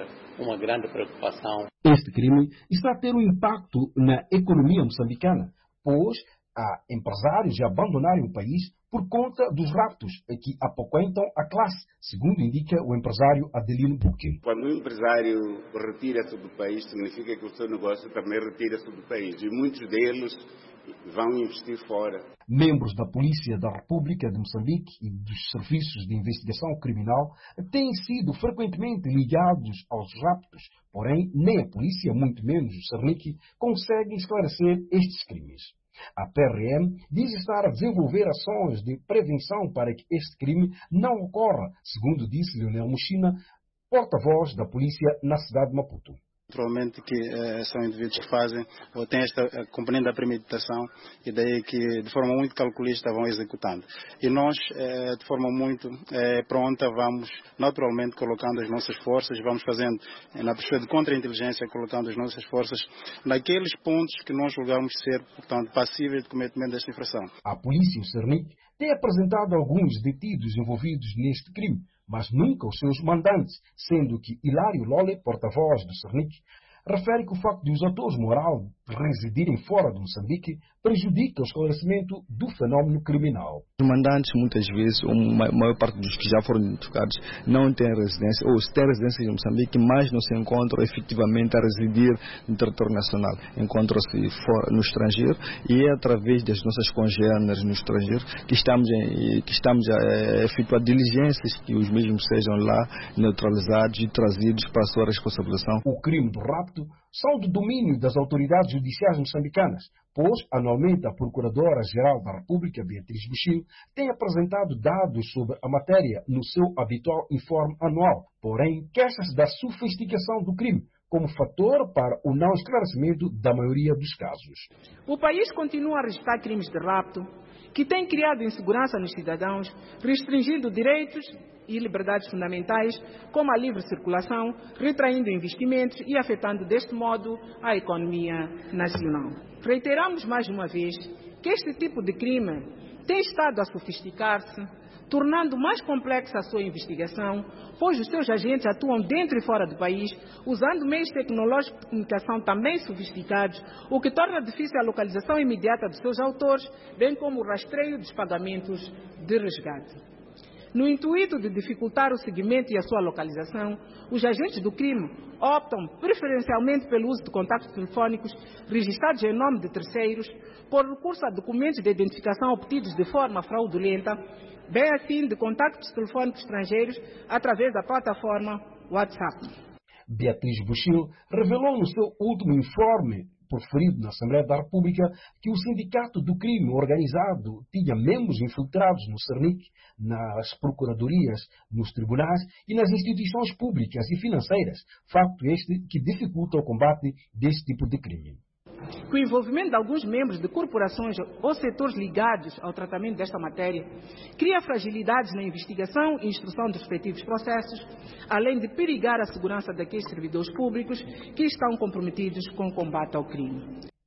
uma grande preocupação. Este crime está a ter um impacto na economia moçambicana, pois há empresários a abandonarem o país por conta dos raptos que apoquentam a classe, segundo indica o empresário Adelino Buque. Quando um empresário retira-se do país, significa que o seu negócio também retira-se do país. E muitos deles vão investir fora. Membros da Polícia da República de Moçambique e dos Serviços de Investigação Criminal têm sido frequentemente ligados aos raptos, porém nem a polícia, muito menos o Cernic, consegue esclarecer estes crimes. A PRM diz estar a desenvolver ações de prevenção para que este crime não ocorra, segundo disse Leonel Muxina, porta-voz da polícia na cidade de Maputo. Provavelmente que são indivíduos que fazem ou têm esta componente da premeditação e daí que de forma muito calculista vão executando. E nós, de forma muito pronta, vamos naturalmente colocando as nossas forças, vamos fazendo na postura de contra-inteligência, colocando as nossas forças naqueles pontos que nós julgamos ser, portanto, passíveis de cometimento desta infração. A polícia e o Cernic têm apresentado alguns detidos envolvidos neste crime, mas nunca os seus mandantes, sendo que Hilário Lole, porta-voz do Cernic, refere que o facto de os atores morais residirem fora de Moçambique prejudica o esclarecimento do fenómeno criminal. Os mandantes, muitas vezes, ou a maior parte dos que já foram identificados, não têm residência, ou têm residência em Moçambique, mas não se encontram efetivamente a residir no território nacional. Encontram-se no estrangeiro e é através das nossas congêneres no estrangeiro que estamos a efetuar diligências que os mesmos sejam lá neutralizados e trazidos para a sua responsabilização. O crime do rapto são do domínio das autoridades judiciais moçambicanas, pois, anualmente, a Procuradora-Geral da República, Beatriz Buxil, tem apresentado dados sobre a matéria no seu habitual informe anual, porém, queixa-se da sofisticação do crime como fator para o não esclarecimento da maioria dos casos. O país continua a registrar crimes de rapto, que têm criado insegurança nos cidadãos, restringindo direitos e liberdades fundamentais, como a livre circulação, retraindo investimentos e afetando deste modo a economia nacional. Reiteramos mais uma vez que este tipo de crime tem estado a sofisticar-se, tornando mais complexa a sua investigação, pois os seus agentes atuam dentro e fora do país, usando meios tecnológicos de comunicação também sofisticados, o que torna difícil a localização imediata dos seus autores, bem como o rastreio dos pagamentos de resgate. No intuito de dificultar o seguimento e a sua localização, os agentes do crime optam preferencialmente pelo uso de contactos telefónicos registrados em nome de terceiros, por recurso a documentos de identificação obtidos de forma fraudulenta, bem assim de contactos telefónicos estrangeiros através da plataforma WhatsApp. Beatriz Buxil revelou no seu último informe proferido na Assembleia da República que o Sindicato do Crime Organizado tinha membros infiltrados no Cernic, nas procuradorias, nos tribunais e nas instituições públicas e financeiras, facto este que dificulta o combate deste tipo de crime. Com o envolvimento de alguns membros de corporações ou setores ligados ao tratamento desta matéria, cria fragilidades na investigação e instrução dos respectivos processos, além de perigar a segurança daqueles servidores públicos que estão comprometidos com o combate ao crime.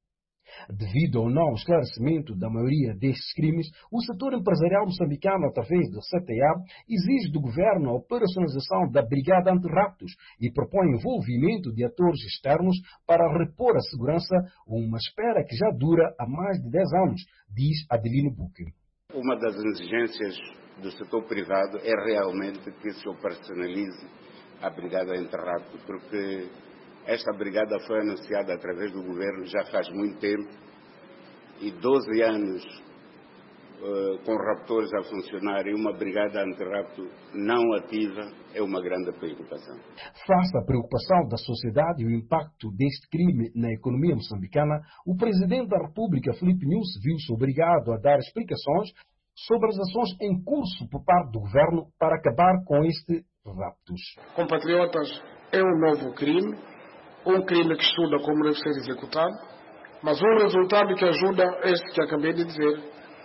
Devido ao não esclarecimento da maioria destes crimes, o setor empresarial moçambicano, através do CTA, exige do governo a operacionalização da Brigada Antirraptos e propõe envolvimento de atores externos para repor a segurança, uma espera que já dura há mais de 10 anos, diz Adelino Buque. Uma das exigências do setor privado é realmente que se operacionalize a Brigada Antirraptos, porque esta brigada foi anunciada através do governo já faz muito tempo e 12 anos com raptores a funcionar e uma brigada antirrapto não ativa é uma grande preocupação. Face à preocupação da sociedade e o impacto deste crime na economia moçambicana, o Presidente da República, Filipe Nyusi, viu-se obrigado a dar explicações sobre as ações em curso por parte do governo para acabar com este raptos. Compatriotas, é um novo crime, um crime que estuda como deve ser executado, mas um resultado que ajuda este que acabei de dizer,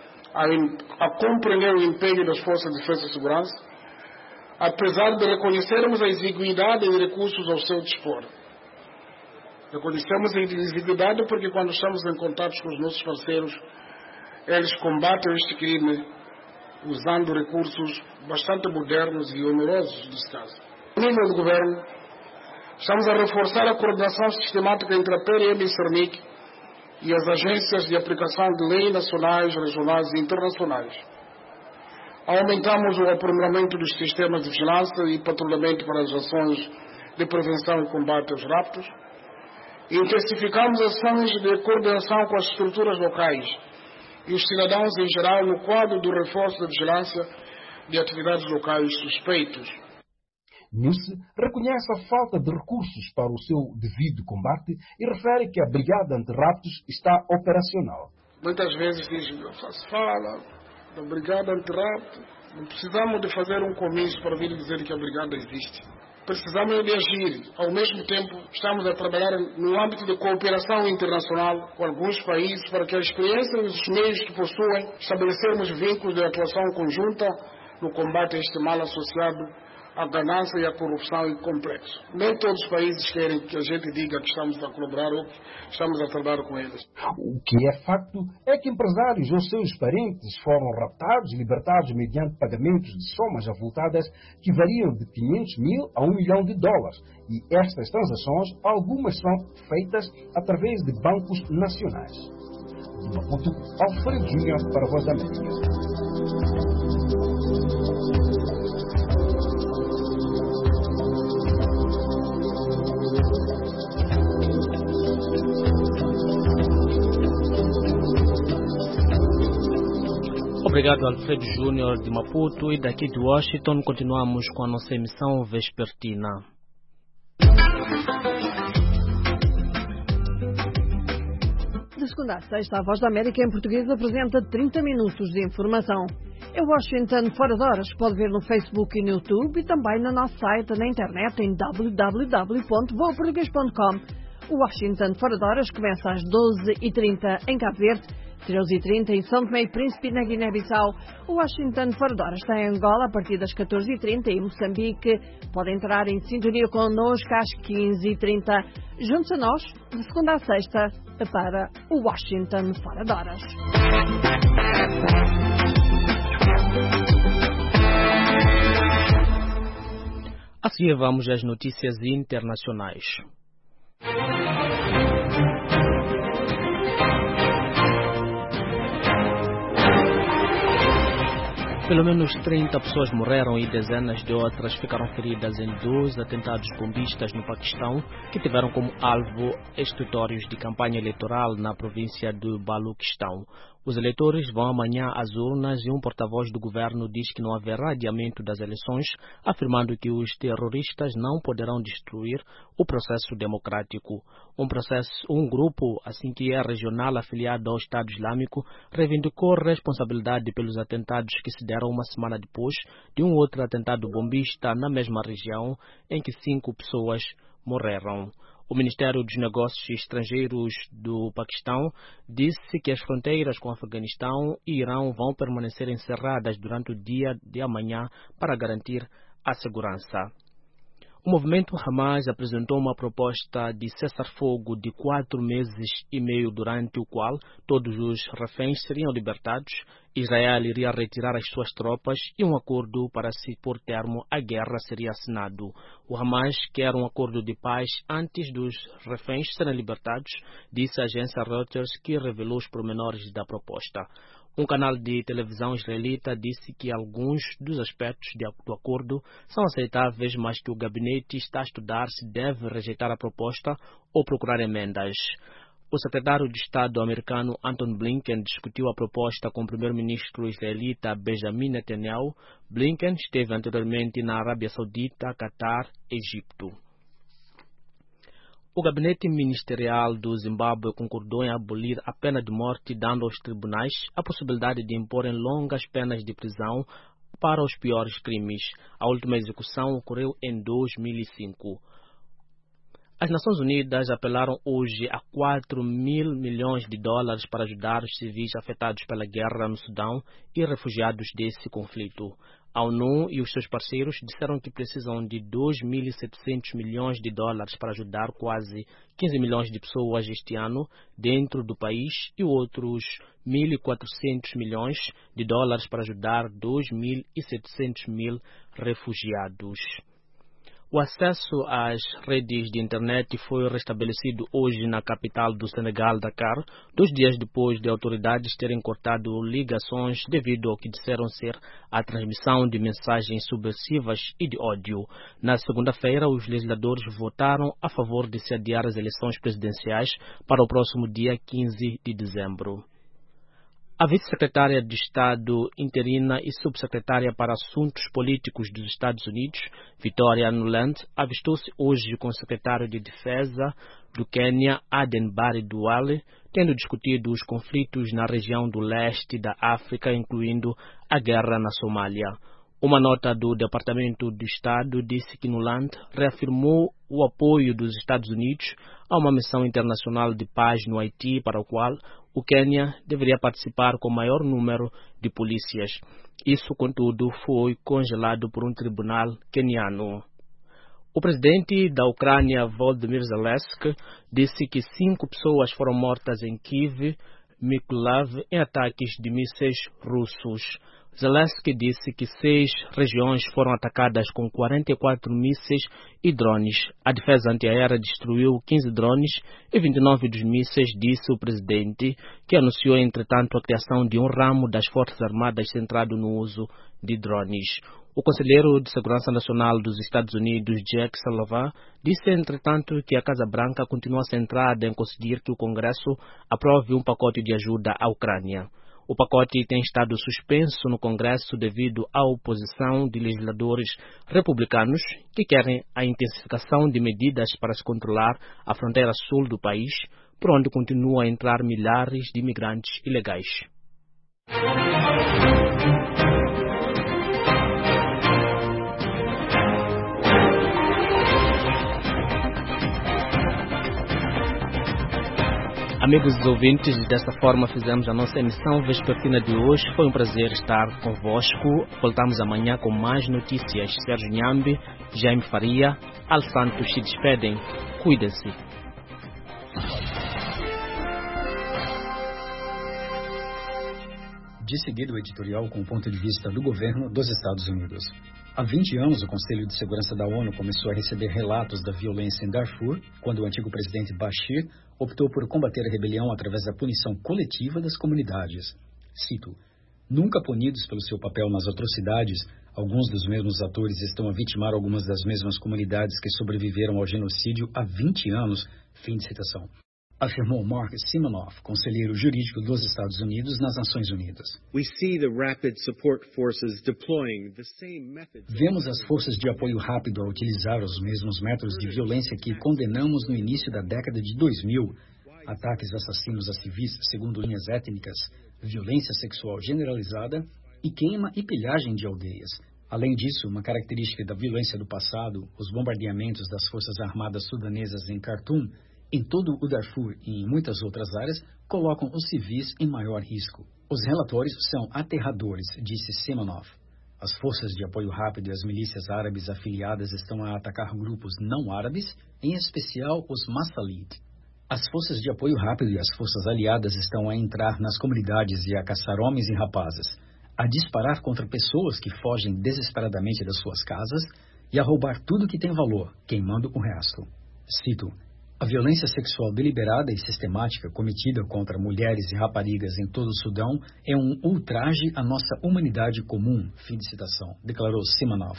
a compreender o empenho das Forças de Defesa e Segurança, apesar de reconhecermos a exiguidade de recursos ao seu dispor. Reconhecemos a exiguidade porque quando estamos em contato com os nossos parceiros, eles combatem este crime usando recursos bastante modernos e onerosos nesse caso. No nível do governo, estamos a reforçar a coordenação sistemática entre a PRM e CERNIC e as agências de aplicação de leis nacionais, regionais e internacionais. Aumentamos o aprimoramento dos sistemas de vigilância e patrulhamento para as ações de prevenção e combate aos raptos. Intensificamos ações de coordenação com as estruturas locais e os cidadãos em geral no quadro do reforço da vigilância de atividades locais suspeitos. Nilce reconhece a falta de recursos para o seu devido combate e refere que a Brigada Antirraptos está operacional. Muitas vezes se fala da Brigada Antirrapto. Não precisamos de fazer um comício para vir dizer que a Brigada existe. Precisamos de agir. Ao mesmo tempo, estamos a trabalhar no âmbito de cooperação internacional com alguns países para que a experiência e os meios que possuem estabelecermos vínculos de atuação conjunta no combate a este mal associado à ganância e à corrupção e complexo. Nem todos os países querem que a gente diga que estamos a colaborar ou que estamos a trabalhar com eles. O que é facto é que empresários ou seus parentes foram raptados e libertados mediante pagamentos de somas avultadas que variam de 500 mil a $1 milhão. E estas transações, algumas são feitas através de bancos nacionais. De Maputo, Alfredo Júnior para a Voz da América. Obrigado, Alfredo Júnior de Maputo, e daqui de Washington continuamos com a nossa emissão vespertina. De segunda a sexta, a Voz da América em português apresenta 30 minutos de informação. É Washington Fora de Horas, pode ver no Facebook e no YouTube e também no nosso site na internet em www.voaportugues.com. O Washington Fora de Horas começa às 12h30 em Cabo Verde, 13h30 em São Tomé e Príncipe, na Guiné-Bissau. O Washington Fora de Horas está em Angola a partir das 14h30 e em Moçambique. Pode entrar em sintonia connosco às 15h30. Juntos a nós, de segunda a sexta, para o Washington Fora de Horas. A seguir vamos às notícias internacionais. Pelo menos 30 pessoas morreram e dezenas de outras ficaram feridas em 2 atentados bombistas no Paquistão, que tiveram como alvo escritórios de campanha eleitoral na província de Baluquistão. Os eleitores vão amanhã às urnas e um porta-voz do governo diz que não haverá adiamento das eleições, afirmando que os terroristas não poderão destruir o processo democrático. Um grupo, assim que é regional afiliado ao Estado Islâmico, reivindicou responsabilidade pelos atentados que se deram uma semana depois de um outro atentado bombista na mesma região, em que 5 pessoas morreram. O Ministério dos Negócios Estrangeiros do Paquistão disse que as fronteiras com o Afeganistão e Irão vão permanecer encerradas durante o dia de amanhã para garantir a segurança. O movimento Hamas apresentou uma proposta de cessar-fogo de 4 meses e meio, durante o qual todos os reféns seriam libertados, Israel iria retirar as suas tropas e um acordo para se pôr termo à guerra seria assinado. O Hamas quer um acordo de paz antes dos reféns serem libertados, disse a agência Reuters, que revelou os pormenores da proposta. Um canal de televisão israelita disse que alguns dos aspectos do acordo são aceitáveis, mas que o gabinete está a estudar se deve rejeitar a proposta ou procurar emendas. O secretário de Estado americano Antony Blinken discutiu a proposta com o primeiro-ministro israelita Benjamin Netanyahu. Blinken esteve anteriormente na Arábia Saudita, Catar e Egito. O gabinete ministerial do Zimbábue concordou em abolir a pena de morte, dando aos tribunais a possibilidade de imporem longas penas de prisão para os piores crimes. A última execução ocorreu em 2005. As Nações Unidas apelaram hoje a 4 mil milhões de dólares para ajudar os civis afetados pela guerra no Sudão e refugiados desse conflito. A ONU e os seus parceiros disseram que precisam de 2.700 milhões de dólares para ajudar quase 15 milhões de pessoas este ano dentro do país e outros 1.400 milhões de dólares para ajudar 2.700 mil refugiados. O acesso às redes de internet foi restabelecido hoje na capital do Senegal, Dakar, 2 dias depois de autoridades terem cortado ligações devido ao que disseram ser a transmissão de mensagens subversivas e de ódio. Na segunda-feira, os legisladores votaram a favor de se adiar as eleições presidenciais para o próximo dia 15 de dezembro. A vice-secretária de Estado interina e subsecretária para Assuntos Políticos dos Estados Unidos, Victoria Nuland, avistou-se hoje com o secretário de Defesa do Quênia, Aden Barry Duale, tendo discutido os conflitos na região do leste da África, incluindo a guerra na Somália. Uma nota do Departamento de Estado disse que Nuland reafirmou o apoio dos Estados Unidos a uma missão internacional de paz no Haiti, para o qual o Quênia deveria participar com o maior número de polícias. Isso, contudo, foi congelado por um tribunal queniano. O presidente da Ucrânia, Volodymyr Zelensky, disse que 5 pessoas foram mortas em Kiev, Mykolaiv, em ataques de mísseis russos. Zelensky disse que 6 regiões foram atacadas com 44 mísseis e drones. A defesa antiaérea destruiu 15 drones e 29 dos mísseis, disse o presidente, que anunciou, entretanto, a criação de um ramo das Forças Armadas centrado no uso de drones. O conselheiro de Segurança Nacional dos Estados Unidos, Jake Sullivan, disse, entretanto, que a Casa Branca continua centrada em conseguir que o Congresso aprove um pacote de ajuda à Ucrânia. O pacote tem estado suspenso no Congresso devido à oposição de legisladores republicanos que querem a intensificação de medidas para se controlar a fronteira sul do país, por onde continuam a entrar milhares de imigrantes ilegais. Amigos ouvintes, desta forma fizemos a nossa emissão vespertina de hoje. Foi um prazer estar convosco. Voltamos amanhã com mais notícias. Sérgio Nhambi, Jaime Faria, Al Santos se despedem. Cuidem-se. De seguida, o editorial com o ponto de vista do governo dos Estados Unidos. Há 20 anos, o Conselho de Segurança da ONU começou a receber relatos da violência em Darfur, quando o antigo presidente Bashir optou por combater a rebelião através da punição coletiva das comunidades. Cito: nunca punidos pelo seu papel nas atrocidades, alguns dos mesmos atores estão a vitimar algumas das mesmas comunidades que sobreviveram ao genocídio há 20 anos. Fim de citação. Afirmou Mark Simonoff, conselheiro jurídico dos Estados Unidos nas Nações Unidas. Vemos as forças de apoio rápido a utilizar os mesmos métodos de violência que condenamos no início da década de 2000. Ataques assassinos a civis segundo linhas étnicas, violência sexual generalizada e queima e pilhagem de aldeias. Além disso, uma característica da violência do passado, os bombardeamentos das Forças Armadas Sudanesas em Khartoum, em todo o Darfur e em muitas outras áreas, colocam os civis em maior risco. Os relatórios são aterradores, disse Simonoff. As forças de apoio rápido e as milícias árabes afiliadas estão a atacar grupos não árabes, em especial os Masalid. As forças de apoio rápido e as forças aliadas estão a entrar nas comunidades e a caçar homens e rapazes, a disparar contra pessoas que fogem desesperadamente das suas casas e a roubar tudo que tem valor, queimando o resto. Cito: a violência sexual deliberada e sistemática cometida contra mulheres e raparigas em todo o Sudão é um ultraje à nossa humanidade comum. Fim de citação, declarou Simonoff.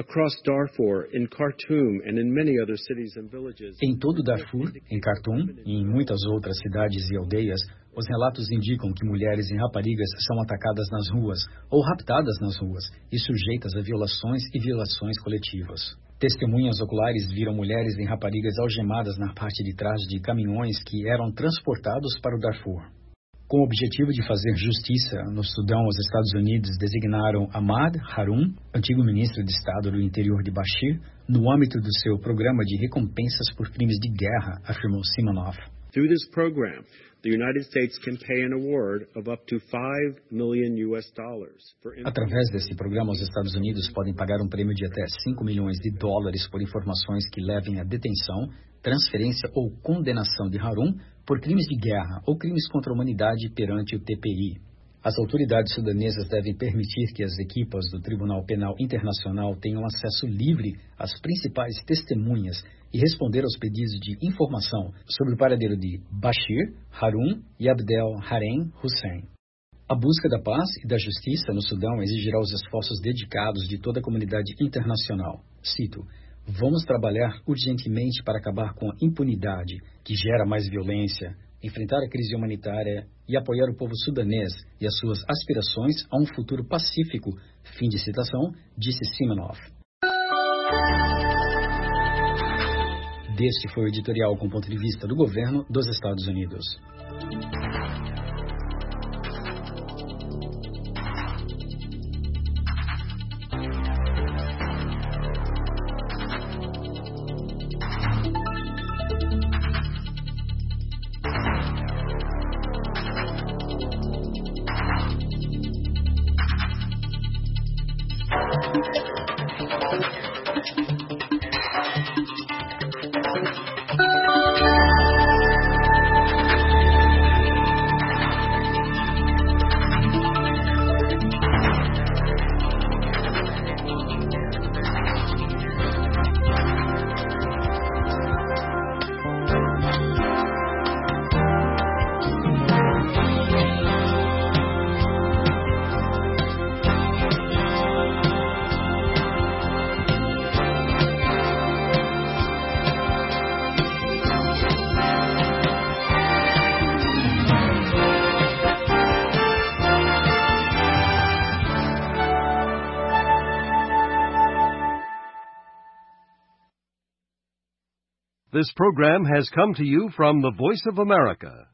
Em todo Darfur, em Khartoum e em muitas outras cidades e aldeias, os relatos indicam que mulheres e raparigas são atacadas nas ruas ou raptadas nas ruas e sujeitas a violações e violações coletivas. Testemunhas oculares viram mulheres e raparigas algemadas na parte de trás de caminhões que eram transportados para o Darfur. Com o objetivo de fazer justiça no Sudão, os Estados Unidos designaram Ahmad Harun, antigo ministro de Estado do interior de Bashir, no âmbito do seu programa de recompensas por crimes de guerra, afirmou Simonoff. Through this program, the United States can pay an award of up to $5 million for... Através desse programa, os Estados Unidos podem pagar um prêmio de até $5 milhões por informações que levem à detenção, transferência ou condenação de Harun por crimes de guerra ou crimes contra a humanidade perante o TPI. As autoridades sudanesas devem permitir que as equipas do Tribunal Penal Internacional tenham acesso livre às principais testemunhas e responder aos pedidos de informação sobre o paradeiro de Bashir, Harun e Abdel Harem Hussein. A busca da paz e da justiça no Sudão exigirá os esforços dedicados de toda a comunidade internacional. Cito: vamos trabalhar urgentemente para acabar com a impunidade que gera mais violência, enfrentar a crise humanitária e apoiar o povo sudanês e as suas aspirações a um futuro pacífico. Fim de citação, disse Simonoff. Deste foi o editorial com ponto de vista do governo dos Estados Unidos. This program has come to you from the Voice of America,